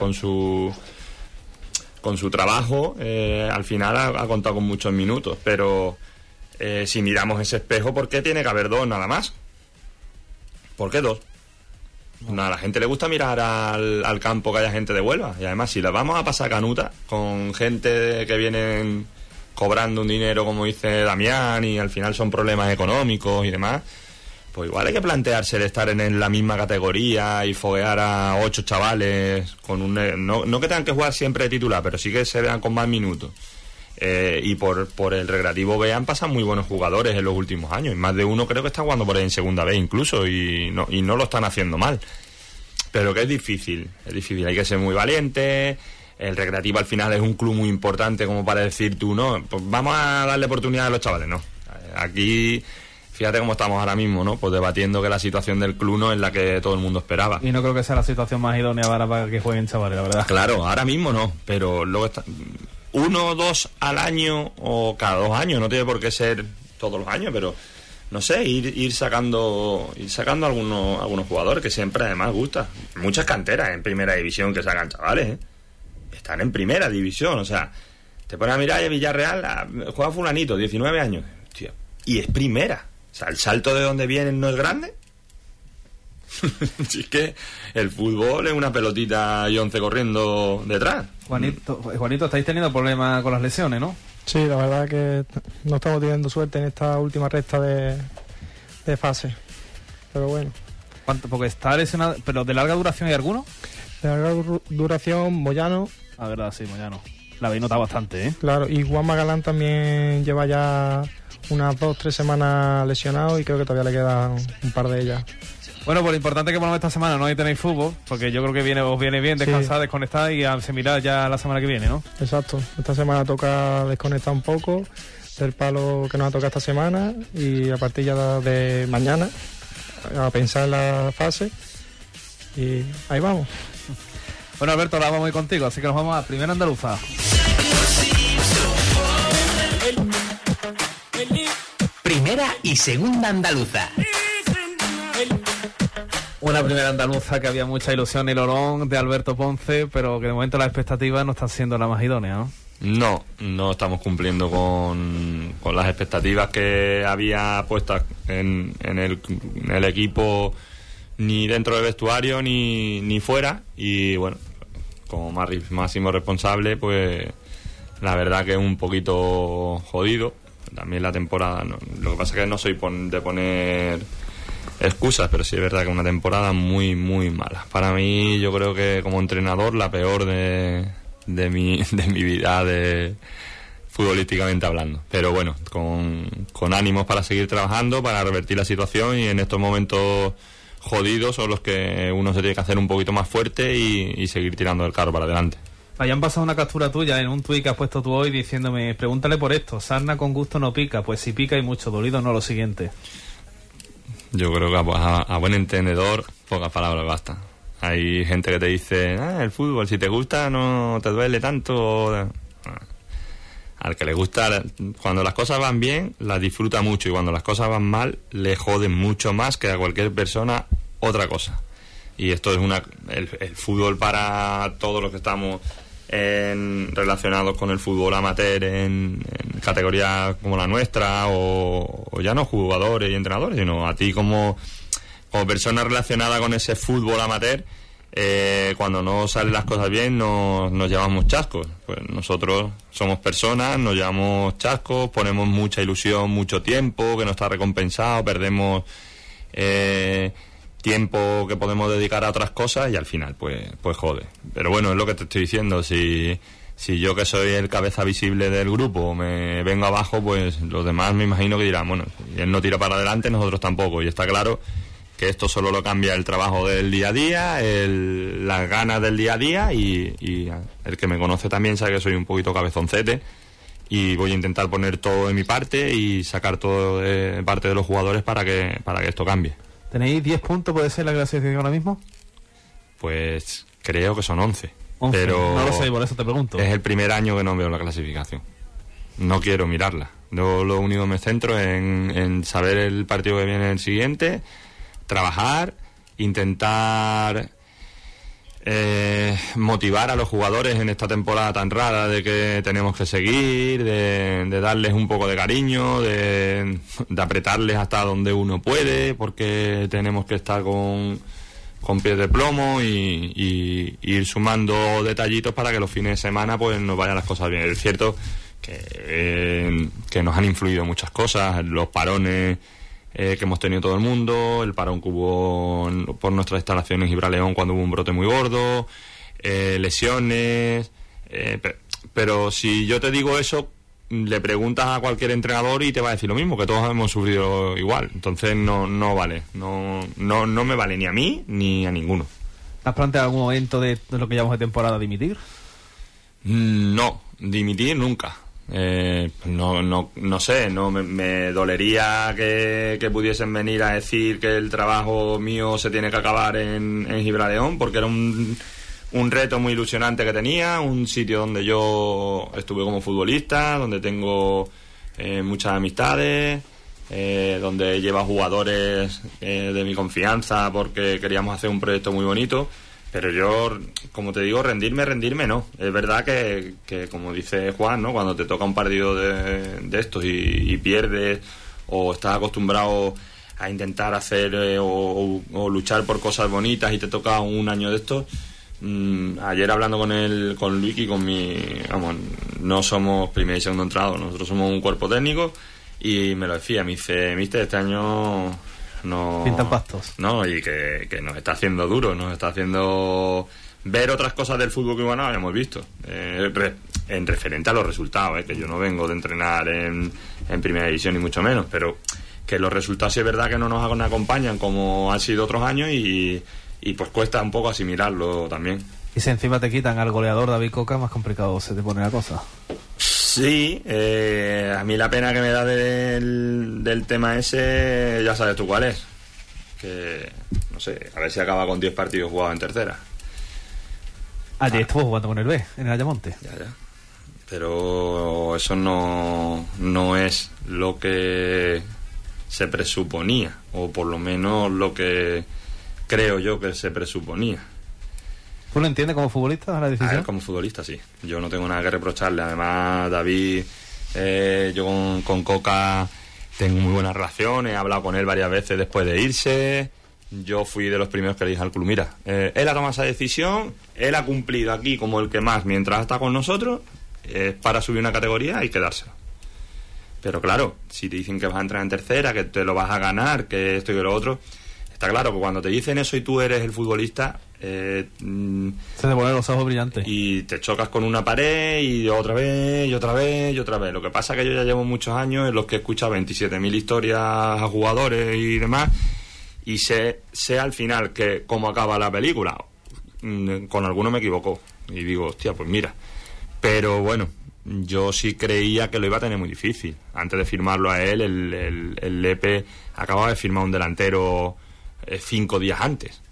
su trabajo, al final ha contado con muchos minutos, pero si miramos ese espejo, ¿por qué tiene que haber 2 nada más? ¿Por qué 2? A la gente le gusta mirar al campo que haya gente de Huelva, y además si la vamos a pasar canuta con gente que vienen cobrando un dinero, como dice Damián, y al final son problemas económicos y demás, pues igual hay que plantearse el estar en la misma categoría y foguear a 8 chavales con no que tengan que jugar siempre de titular, pero sí que se vean con más minutos. Y por el Recreativo B han pasado muy buenos jugadores en los últimos años, y más de uno creo que está jugando por ahí en segunda B incluso, y no lo están haciendo mal. Pero que es difícil, hay que ser muy valiente. El Recreativo al final es un club muy importante como para decir tú, no, pues vamos a darle oportunidad a los chavales, no. Aquí... Fíjate cómo estamos ahora mismo, ¿no? Pues debatiendo que la situación del club no es la que todo el mundo esperaba. Y no creo que sea la situación más idónea para que jueguen chavales, la verdad. Claro, ahora mismo no, pero luego está 1 o 2 al año o cada 2 años, no tiene por qué ser todos los años, pero no sé, ir sacando algunos jugadores que siempre además gusta. Muchas canteras en primera división que sacan chavales, ¿eh? Están en primera división, o sea, te pones a mirar y Villarreal juega fulanito, 19 años, tío, y es primera. O sea, el salto de donde vienen no es grande. Si es que el fútbol es una pelotita y 11 corriendo detrás. Juanito, estáis teniendo problemas con las lesiones, ¿no? Sí, la verdad que no estamos teniendo suerte en esta última recta de fase. Pero bueno. ¿Cuánto? Porque está lesionado, pero ¿de larga duración hay alguno? De larga duración, Moyano. La verdad, sí, Moyano. La habéis notado bastante, ¿eh? Claro, y Juan Magalán también lleva ya unas 2-3 semanas lesionado, y creo que todavía le quedan un par de ellas. Bueno, pues lo importante es que por lo menos esta semana no tenéis fútbol, porque yo creo que os viene bien descansar, sí, desconectar y a mirar ya la semana que viene, ¿no? Exacto, esta semana toca desconectar un poco del palo que nos ha tocado esta semana, y a partir ya de mañana a pensar en la fase, y ahí vamos. Bueno, Alberto, ahora vamos a ir contigo, así que nos vamos a Primera Andaluza. Primera y Segunda Andaluza. Una Primera Andaluza que había mucha ilusión y lorón de Alberto Ponce, pero que de momento las expectativas no están siendo la más idónea, ¿no? No estamos cumpliendo con las expectativas que había puestas en el equipo, ni dentro del vestuario ni fuera, y bueno, como máximo responsable, pues la verdad que es un poquito jodido. También la temporada, no, lo que pasa es que no soy de poner excusas, pero sí es verdad que es una temporada muy, muy mala. Para mí, yo creo que como entrenador, la peor de mi vida futbolísticamente hablando. Pero bueno, con ánimos para seguir trabajando, para revertir la situación, y en estos momentos jodidos son los que uno se tiene que hacer un poquito más fuerte y seguir tirando el carro para adelante. Hayan pasado una captura tuya en un tuit que has puesto tú hoy diciéndome, pregúntale por esto, sarna con gusto no pica, pues si pica y mucho, dolido no lo siguiente. Yo creo que a buen entendedor pocas palabras basta. Hay gente que te dice, el fútbol, si te gusta no te duele tanto. al que le gusta, cuando las cosas van bien, las disfruta mucho, y cuando las cosas van mal, le joden mucho más que a cualquier persona otra cosa. Y esto es el fútbol, para todos los que estamos relacionados con el fútbol amateur en categorías como la nuestra, o ya no jugadores y entrenadores, sino a ti como persona relacionada con ese fútbol amateur. Cuando no salen las cosas bien nos llevamos chascos. Pues nosotros somos personas, nos llevamos chascos, ponemos mucha ilusión, mucho tiempo que no está recompensado, perdemos tiempo que podemos dedicar a otras cosas, y al final pues jode. Pero bueno, es lo que te estoy diciendo, si yo, que soy el cabeza visible del grupo, me vengo abajo, pues los demás me imagino que dirán, bueno, si él no tira para adelante, nosotros tampoco. Y está claro que esto solo lo cambia el trabajo del día a día, las ganas del día a día, y el que me conoce también sabe que soy un poquito cabezoncete, y voy a intentar poner todo de mi parte y sacar todo de parte de los jugadores para que esto cambie. ¿Tenéis 10 puntos, puede ser la clasificación ahora mismo? Pues creo que son 11. 11. Pero no lo sé, por eso te pregunto. Es el primer año que no veo la clasificación. No quiero mirarla. Yo lo único que me centro en saber el partido que viene el siguiente, trabajar, intentar motivar a los jugadores en esta temporada tan rara de que tenemos que seguir, de darles un poco de cariño, de apretarles hasta donde uno puede, porque tenemos que estar con pies de plomo, y ir sumando detallitos para que los fines de semana pues nos vayan las cosas bien. Es cierto que nos han influido muchas cosas, los parones que hemos tenido todo el mundo, el parón que hubo por nuestras instalaciones en Gibraleón cuando hubo un brote muy gordo, lesiones, pero si yo te digo eso, le preguntas a cualquier entrenador y te va a decir lo mismo, que todos hemos sufrido igual. Entonces no vale, no me vale ni a mí ni a ninguno. ¿Te has planteado algún momento de lo que llamamos de temporada dimitir? No, dimitir nunca. No sé, me dolería que pudiesen venir a decir que el trabajo mío se tiene que acabar en Gibraleón, porque era un reto muy ilusionante que tenía, un sitio donde yo estuve como futbolista, donde tengo muchas amistades, donde lleva jugadores de mi confianza, porque queríamos hacer un proyecto muy bonito. Pero yo, como te digo, rendirme no. Es verdad que como dice Juan, ¿no? Cuando te toca un partido de estos y pierdes, o estás acostumbrado a intentar hacer o luchar por cosas bonitas, y te toca un año de estos. Ayer hablando con Luis y con vamos, no somos primer y segundo entrenador, nosotros somos un cuerpo técnico, y me lo decía, me dice, mister, este año no pintan pastos, no, y que nos está haciendo duro, nos está haciendo ver otras cosas del fútbol que no habíamos visto, en referente a los resultados, que yo no vengo de entrenar en primera división ni mucho menos, pero que los resultados sí es verdad que no nos acompañan como han sido otros años, y pues cuesta un poco asimilarlo también. Y si encima te quitan al goleador David Coca, más complicado se te pone la cosa. Sí, a mí la pena que me da del tema ese, ya sabes tú cuál es. Que, no sé, a ver si acaba con 10 partidos jugados en tercera. Ayer estuvo jugando con el B, en el Ayamonte. Ya. Pero eso no es lo que se presuponía, o por lo menos lo que creo yo que se presuponía. ¿Tú lo entiendes como futbolista, la decisión? A él como futbolista, sí. Yo no tengo nada que reprocharle. Además, David, yo con Coca tengo muy buenas relaciones. He hablado con él varias veces después de irse. Yo fui de los primeros que le dije al club, mira, él ha tomado esa decisión, él ha cumplido aquí como el que más mientras está con nosotros, para subir una categoría y quedárselo. Pero claro, si te dicen que vas a entrar en tercera, que te lo vas a ganar, que esto y que lo otro, está claro que cuando te dicen eso y tú eres el futbolista, se te ponen los ojos brillantes y te chocas con una pared, y otra vez y otra vez y otra vez. Lo que pasa es que yo ya llevo muchos años en los que he escuchado 27.000 historias a jugadores y demás, y sé al final que cómo acaba la película. Con alguno me equivoco y digo, hostia, pues mira. Pero bueno, yo sí creía que lo iba a tener muy difícil. Antes de firmarlo a él, el Lepe acababa de firmar un delantero 5 días antes.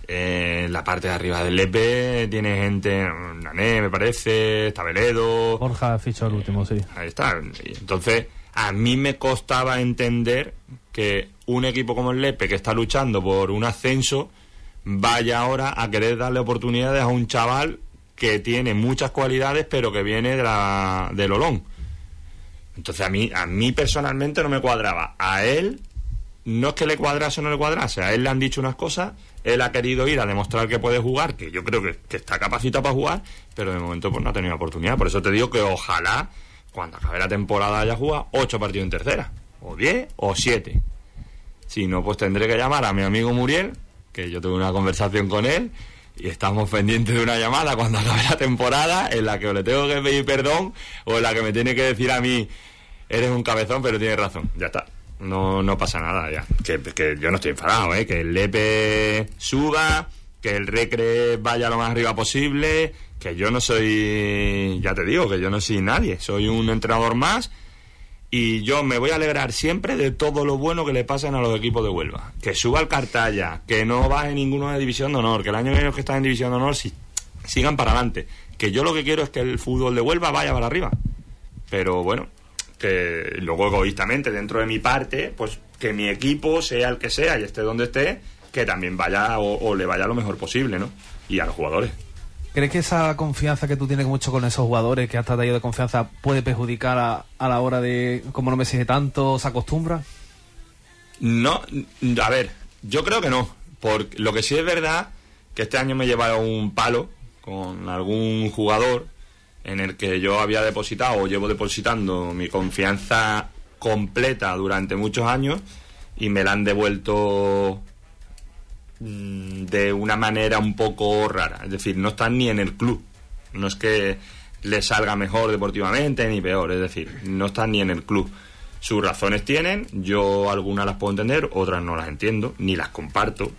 la parte de arriba del Lepe tiene gente, Nané me parece, Tabeledo. Borja fichó el último, sí. Ahí está. Y entonces, a mí me costaba entender que un equipo como el Lepe, que está luchando por un ascenso, vaya ahora a querer darle oportunidades a un chaval que tiene muchas cualidades, pero que viene del Olón. Entonces, a mí personalmente no me cuadraba. A él, no es que le cuadrase o no le cuadrase, a él le han dicho unas cosas, él ha querido ir a demostrar que puede jugar, que yo creo que está capacitado para jugar, pero de momento pues no ha tenido oportunidad. Por eso te digo que ojalá, cuando acabe la temporada, haya jugado 8 partidos en tercera, o 10 o 7. Si no, pues tendré que llamar a mi amigo Muriel, que yo tuve una conversación con él, y estamos pendientes de una llamada cuando acabe la temporada, en la que o le tengo que pedir perdón, o en la que me tiene que decir a mí, eres un cabezón, pero tienes razón. Ya está. No pasa nada ya. Que yo no estoy enfadado, que el Lepe suba, que el Recre vaya lo más arriba posible, que yo no soy, ya te digo, que yo no soy nadie, soy un entrenador más, y yo me voy a alegrar siempre de todo lo bueno que le pasen a los equipos de Huelva. Que suba el Cartaya, que no baje ninguno de División de Honor, que el año que viene que están en División de Honor sigan para adelante. Que yo lo que quiero es que el fútbol de Huelva vaya para arriba. Pero bueno, que luego egoístamente dentro de mi parte, pues que mi equipo, sea el que sea y esté donde esté, que también vaya o le vaya lo mejor posible, ¿no? Y a los jugadores. ¿Crees que esa confianza que tú tienes mucho con esos jugadores, que hasta te ha ido de confianza, puede perjudicar a la hora de, como no me exige tanto, se acostumbra? No, a ver, yo creo que no, porque lo que sí es verdad que este año me he llevado un palo con algún jugador en el que yo había depositado o llevo depositando mi confianza completa durante muchos años y me la han devuelto de una manera un poco rara. Es decir, no están ni en el club, no es que les salga mejor deportivamente ni peor, es decir, no están ni en el club. Sus razones tienen, yo algunas las puedo entender, otras no las entiendo, ni las comparto.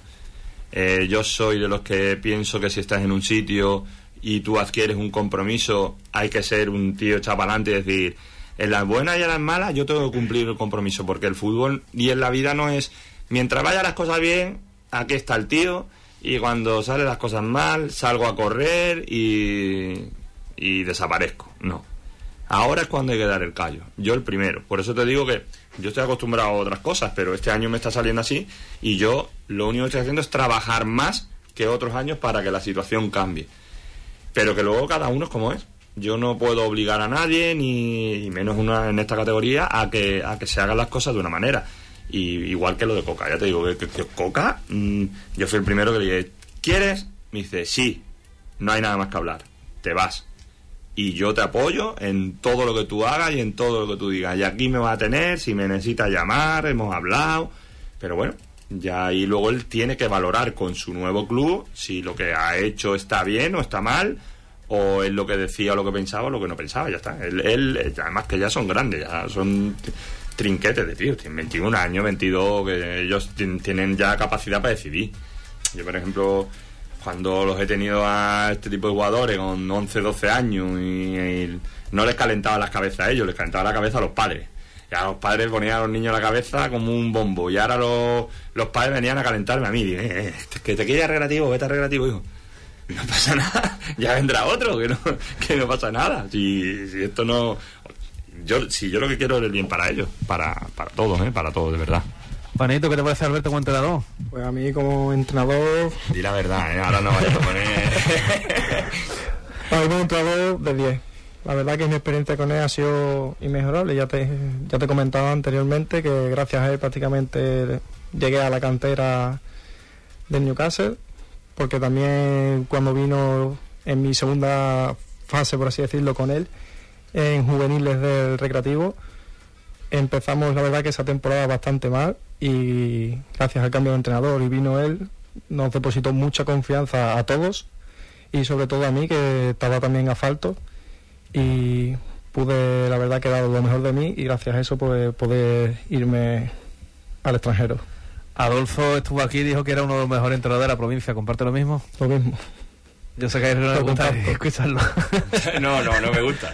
Yo soy de los que pienso que si estás en un sitio y tú adquieres un compromiso, hay que ser un tío chapalante y decir, en las buenas y en las malas yo tengo que cumplir el compromiso, porque el fútbol y en la vida no es, mientras vayan las cosas bien, aquí está el tío, y cuando salen las cosas mal, salgo a correr y desaparezco. No. Ahora es cuando hay que dar el callo. Yo el primero. Por eso te digo que yo estoy acostumbrado a otras cosas, pero este año me está saliendo así, y yo lo único que estoy haciendo es trabajar más que otros años para que la situación cambie. Pero que luego cada uno es como es. Yo no puedo obligar a nadie, ni menos una en esta categoría, a que se hagan las cosas de una manera. Y igual que lo de Coca, ya te digo que Coca, yo fui el primero que le dije, ¿quieres? Me dice, sí, no hay nada más que hablar, te vas. Y yo te apoyo en todo lo que tú hagas y en todo lo que tú digas. Y aquí me vas a tener, si me necesitas llamar, hemos hablado. Pero bueno, ya ahí luego él tiene que valorar con su nuevo club si lo que ha hecho está bien o está mal, o es lo que decía o lo que pensaba o lo que no pensaba, ya está. Él además que ya son grandes, ya son trinquetes de tíos, tienen 21 años, 22, que ellos tienen ya capacidad para decidir. Yo, por ejemplo, cuando los he tenido a este tipo de jugadores con 11, 12 años y no les calentaba las cabezas a ellos, les calentaba la cabeza a los padres. Y a los padres ponían a los niños la cabeza como un bombo, y ahora los padres venían a calentarme a mí. Que te quieres recreativo, vete a recreativo, hijo. No pasa nada, ya vendrá otro, que no pasa nada. Si esto no... Yo lo que quiero es el bien para ellos, para todos, para todos, de verdad. Panito, ¿qué te parece Alberto como entrenador? Pues a mí como entrenador... Di la verdad, ahora no vayas a poner... A mí como entrenador de 10. La verdad que mi experiencia con él ha sido inmejorable. Ya te comentaba anteriormente que gracias a él prácticamente llegué a la cantera del Newcastle, porque también cuando vino en mi segunda fase, por así decirlo, con él, en juveniles del Recreativo, empezamos la verdad que esa temporada bastante mal, y gracias al cambio de entrenador y vino él, nos depositó mucha confianza a todos y sobre todo a mí, que estaba también a falto, y pude la verdad que dar lo mejor de mí, y gracias a eso pues poder irme al extranjero. Adolfo estuvo aquí y dijo que era uno de los mejores entrenadores de la provincia. ¿Comparte lo mismo? Lo mismo. Yo sé que a él no le gusta escucharlo. No me gusta.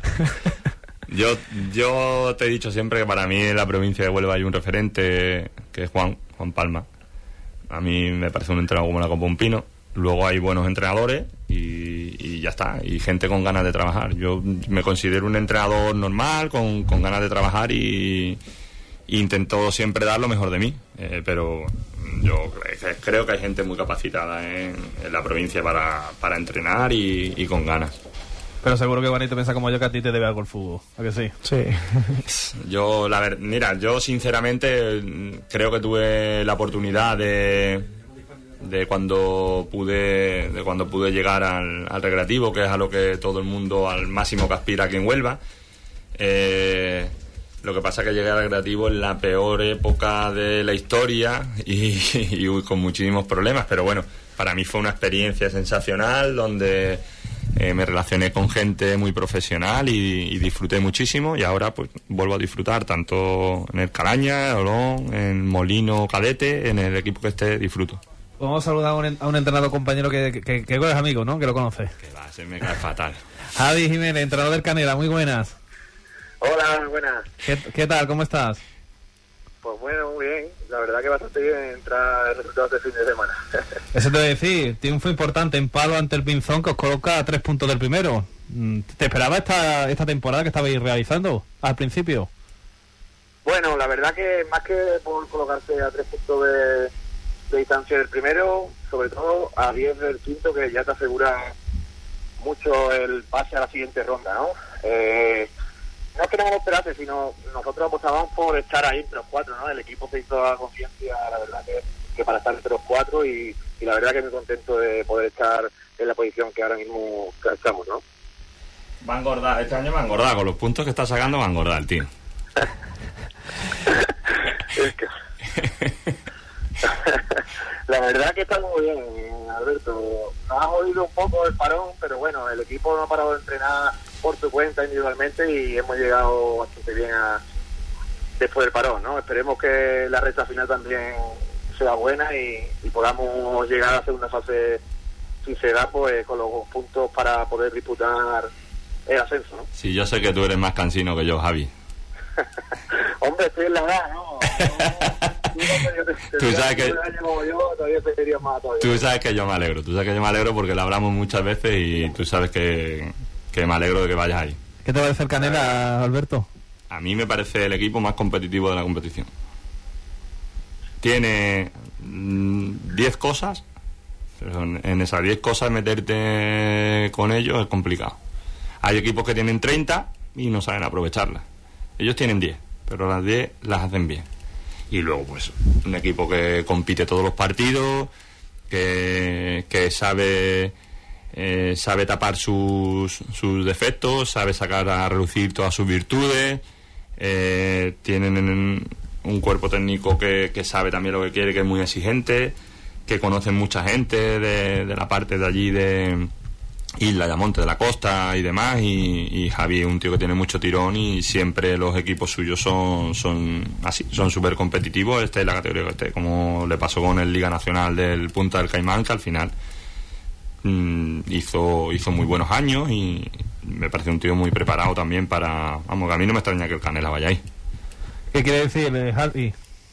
Yo te he dicho siempre que para mí en la provincia de Huelva hay un referente, que es Juan Palma. A mí me parece un entrenador como la copa un pino. luego hay buenos entrenadores y ya está, y gente con ganas de trabajar. Yo me considero un entrenador normal, con ganas de trabajar y intento siempre dar lo mejor de mí, pero yo creo que hay gente muy capacitada en la provincia para entrenar y con ganas. Pero seguro que Juanito piensa como yo, que a ti te debe algo el fútbol, ¿a que sí? Sí. Mira, yo sinceramente creo que tuve la oportunidad de cuando pude llegar al recreativo, que es a lo que todo el mundo, al máximo que aspira aquí en Huelva. Lo que pasa es que llegué al recreativo en la peor época de la historia y con muchísimos problemas, pero bueno, para mí fue una experiencia sensacional donde me relacioné con gente muy profesional y disfruté muchísimo, y ahora pues vuelvo a disfrutar tanto en el Calaña, en Olón, en Molino Cadete, en el equipo que esté, disfruto. Vamos a saludar a un entrenador compañero que es amigo, ¿no? Que lo conoce. Que va, se me cae fatal. Javi Jiménez, entrenador del Canela, muy buenas. Hola, buenas. ¿Qué tal? ¿Cómo estás? Pues bueno, muy bien. La verdad que bastante bien entrar resultados de fin de semana. Eso te voy a decir, triunfo importante en Palo ante el Pinzón, que os coloca a 3 puntos del primero. ¿Te esperaba esta temporada que estabais realizando al principio? Bueno, la verdad que más que por colocarse a 3 puntos de distancia del primero, sobre todo a 10 del quinto, que ya te asegura mucho el pase a la siguiente ronda, ¿no? No es que no me lo esperase, sino nosotros apostábamos por estar ahí entre los 4, ¿no? El equipo se hizo a conciencia, la verdad que para estar entre los 4, y la verdad que muy contento de poder estar en la posición que ahora mismo estamos, ¿no? Va a engordar, este año va a engordar, con los puntos que está sacando va a engordar el tío. Es que... La verdad que está muy bien, Alberto. Nos ha jodido un poco el parón, pero bueno, el equipo no ha parado de entrenar por su cuenta individualmente y hemos llegado bastante bien después del parón, ¿no? Esperemos que la recta final también sea buena y podamos llegar a la segunda fase, si se da, pues con los puntos para poder disputar el ascenso, ¿no? Sí, yo sé que tú eres más cansino que yo, Javi. Hombre, estoy en la edad, ¿no? Tú sabes que yo me alegro, porque lo hablamos muchas veces y tú sabes que me alegro de que vayas ahí. ¿Qué te parece el Canela, Alberto? A mí me parece el equipo más competitivo de la competición. Tiene 10 cosas, pero en esas 10 cosas meterte con ellos es complicado. Hay equipos que tienen 30 y no saben aprovecharlas. Ellos tienen 10, pero las 10 las hacen bien. Y luego, pues, un equipo que compite todos los partidos, que sabe tapar sus defectos, sabe sacar a relucir todas sus virtudes, tienen un cuerpo técnico que sabe también lo que quiere, que es muy exigente, que conocen mucha gente de la parte de allí de Isla de Monte de la Costa y demás, y Javi es un tío que tiene mucho tirón y siempre los equipos suyos son así, son súper competitivos. Esta es la categoría que esté, como le pasó con el Liga Nacional del Punta del Caimán, que al final hizo muy buenos años y me parece un tío muy preparado también para... Vamos, que a mí no me extraña que el Canela vaya ahí. ¿Qué quiere decir, Javi?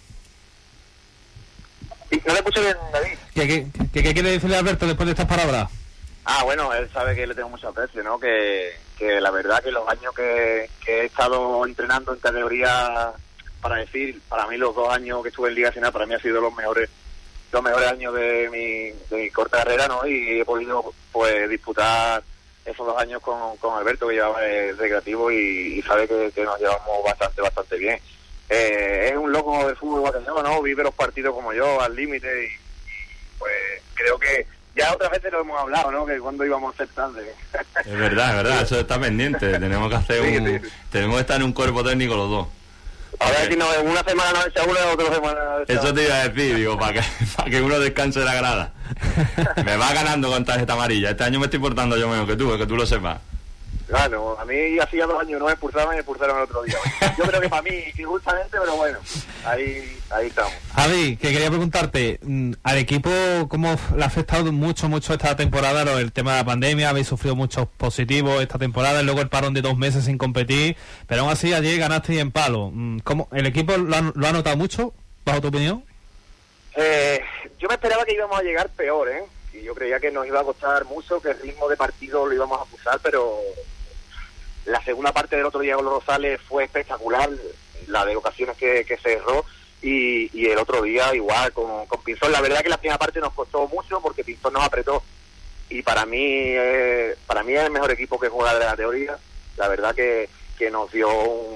No le escuché bien, David. ¿Qué quiere decirle Alberto después de estas palabras? Bueno, él sabe que le tengo mucho aprecio, ¿no? Que la verdad que los años que he estado entrenando en categoría, para mí los 2 años que estuve en Liga Nacional, para mí han sido los mejores años de mi corta carrera, ¿no? Y he podido, pues, disputar esos 2 años con Alberto, que llevaba el recreativo, y sabe que nos llevamos bastante bien. Es un loco del fútbol igual que yo, ¿no? Vive los partidos como yo, al límite, y pues creo que ya otras veces lo hemos hablado, ¿no? Que cuando íbamos a ser tarde. Es verdad, eso está pendiente. Tenemos que hacer tenemos que estar en un cuerpo técnico los dos. A ver si una semana no echa una, otra semana no echa. Eso te iba a decir, digo, para que uno descanse de la grada. Me va ganando con tarjeta amarilla. Este año me estoy portando yo menos que tú lo sepas. Claro, a mí hacía 2 años no me expulsaron el otro día. Yo creo que para mí, injustamente, pero bueno, ahí estamos. Javi, que quería preguntarte, al equipo, ¿cómo le ha afectado mucho esta temporada el tema de la pandemia? Habéis sufrido muchos positivos esta temporada, y luego el parón de 2 meses sin competir, pero aún así ayer ganaste en Palo. ¿Cómo, el equipo lo ha notado mucho, bajo tu opinión? Yo me esperaba que íbamos a llegar peor, y yo creía que nos iba a costar mucho, que el ritmo de partido lo íbamos a acusar, pero la segunda parte del otro día con los Rosales fue espectacular, la de ocasiones que cerró, y el otro día igual con Pinzón. La verdad que la primera parte nos costó mucho porque Pinzón nos apretó, y para mí es el mejor equipo que juega de la categoría. La verdad que nos dio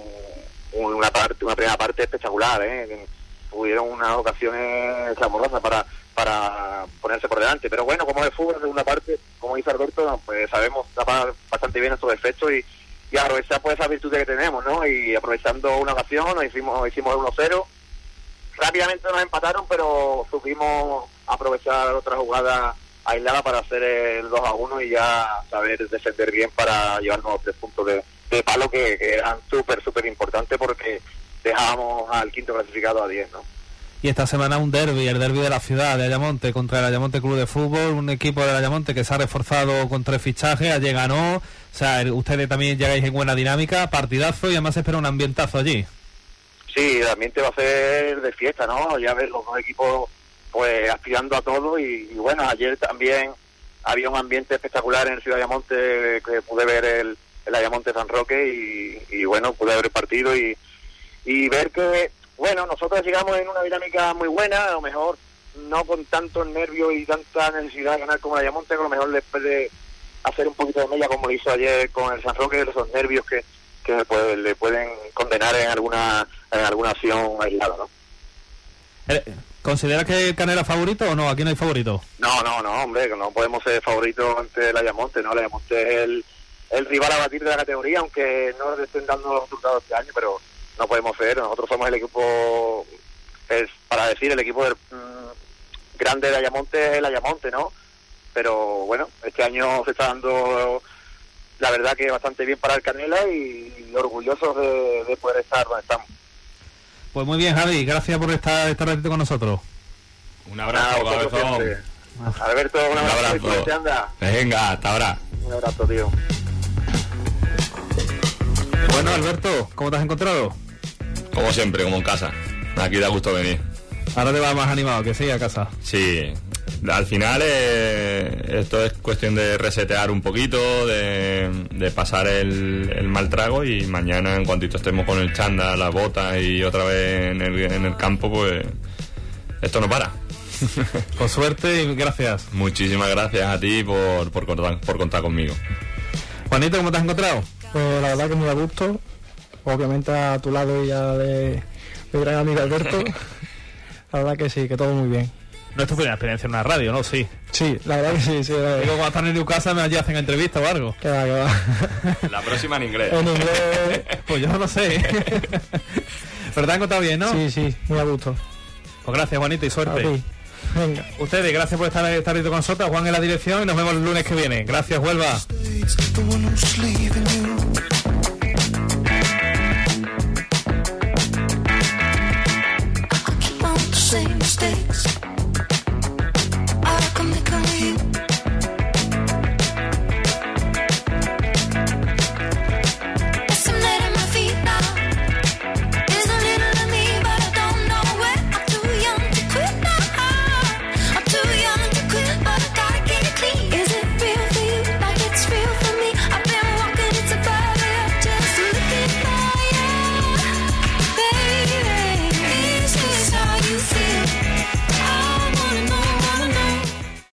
una primera parte espectacular, Hubieron unas ocasiones clamorosas para ponerse por delante, pero bueno, como es fútbol, en segunda parte, como dice Alberto, pues sabemos tapar bastante bien estos defectos y aprovechar pues esa virtud que tenemos, ¿no? Y aprovechando una ocasión, hicimos el 1-0, rápidamente nos empataron, pero supimos aprovechar otra jugada aislada para hacer el 2-1 y ya saber defender bien para llevarnos los 3 puntos de palo que eran súper importantes, porque dejábamos al quinto clasificado a 10, ¿no? Y esta semana un derbi, el derbi de la ciudad de Ayamonte contra el Ayamonte Club de Fútbol, un equipo del Ayamonte que se ha reforzado con 3 fichajes, ayer ganó, o sea, ustedes también llegáis en buena dinámica, partidazo, y además se espera un ambientazo allí. Sí, el ambiente va a ser de fiesta, ¿no? Ya ver los dos equipos pues aspirando a todo, y bueno, ayer también había un ambiente espectacular en el Ciudad de Ayamonte, que pude ver el Ayamonte San Roque, y bueno, pude ver el partido y ver que, bueno, nosotros llegamos en una dinámica muy buena, a lo mejor no con tanto nervio y tanta necesidad de ganar como el Ayamonte, que a lo mejor después de hacer un poquito de mella como lo hizo ayer con el San Roque, esos nervios que le pueden condenar en alguna acción aislada, ¿no? ¿Considera que el Canela es favorito o no? Aquí no hay favorito. No, hombre, que no podemos ser favoritos ante el Ayamonte, ¿no? El Ayamonte es el rival a batir de la categoría, aunque no le estén dando los resultados este año, pero no podemos ser. Nosotros somos el equipo, para decir, el equipo grande de Ayamonte es el Ayamonte, ¿no? Pero bueno, este año se está dando, la verdad, que bastante bien para el Canela, y orgullosos de poder estar donde estamos. Pues muy bien, Javi, gracias por estar este ratito con nosotros. Un abrazo, Alberto, un abrazo. Anda. Venga, hasta ahora. Un abrazo, tío. Bueno, Alberto, ¿cómo te has encontrado? Como siempre, como en casa. Aquí da gusto venir. Ahora te vas más animado, que sí, a casa. Sí, al final esto es cuestión de resetear un poquito, de pasar el mal trago, y mañana, en cuantito estemos con el chándal, las botas y otra vez en el campo, pues esto no para. Con suerte y gracias. Muchísimas gracias a ti por contar conmigo. Juanito, ¿cómo te has encontrado? Pues la verdad que muy a gusto, obviamente a tu lado y ya de mi gran amigo Alberto. La verdad que sí, que todo muy bien. No es tu primera experiencia en una radio, ¿no? Sí. Sí, la verdad que sí. Digo, cuando están en Newcastle me hacen entrevistas o algo. Que va. La próxima en inglés. En inglés. Pues yo no lo sé. Pero te has encontrado bien, ¿no? Sí, muy a gusto. Pues gracias, Juanito, y suerte. A ti. Venga. Ustedes, gracias por estar con nosotros. Juan en la dirección, y nos vemos el lunes que viene. Gracias, Huelva.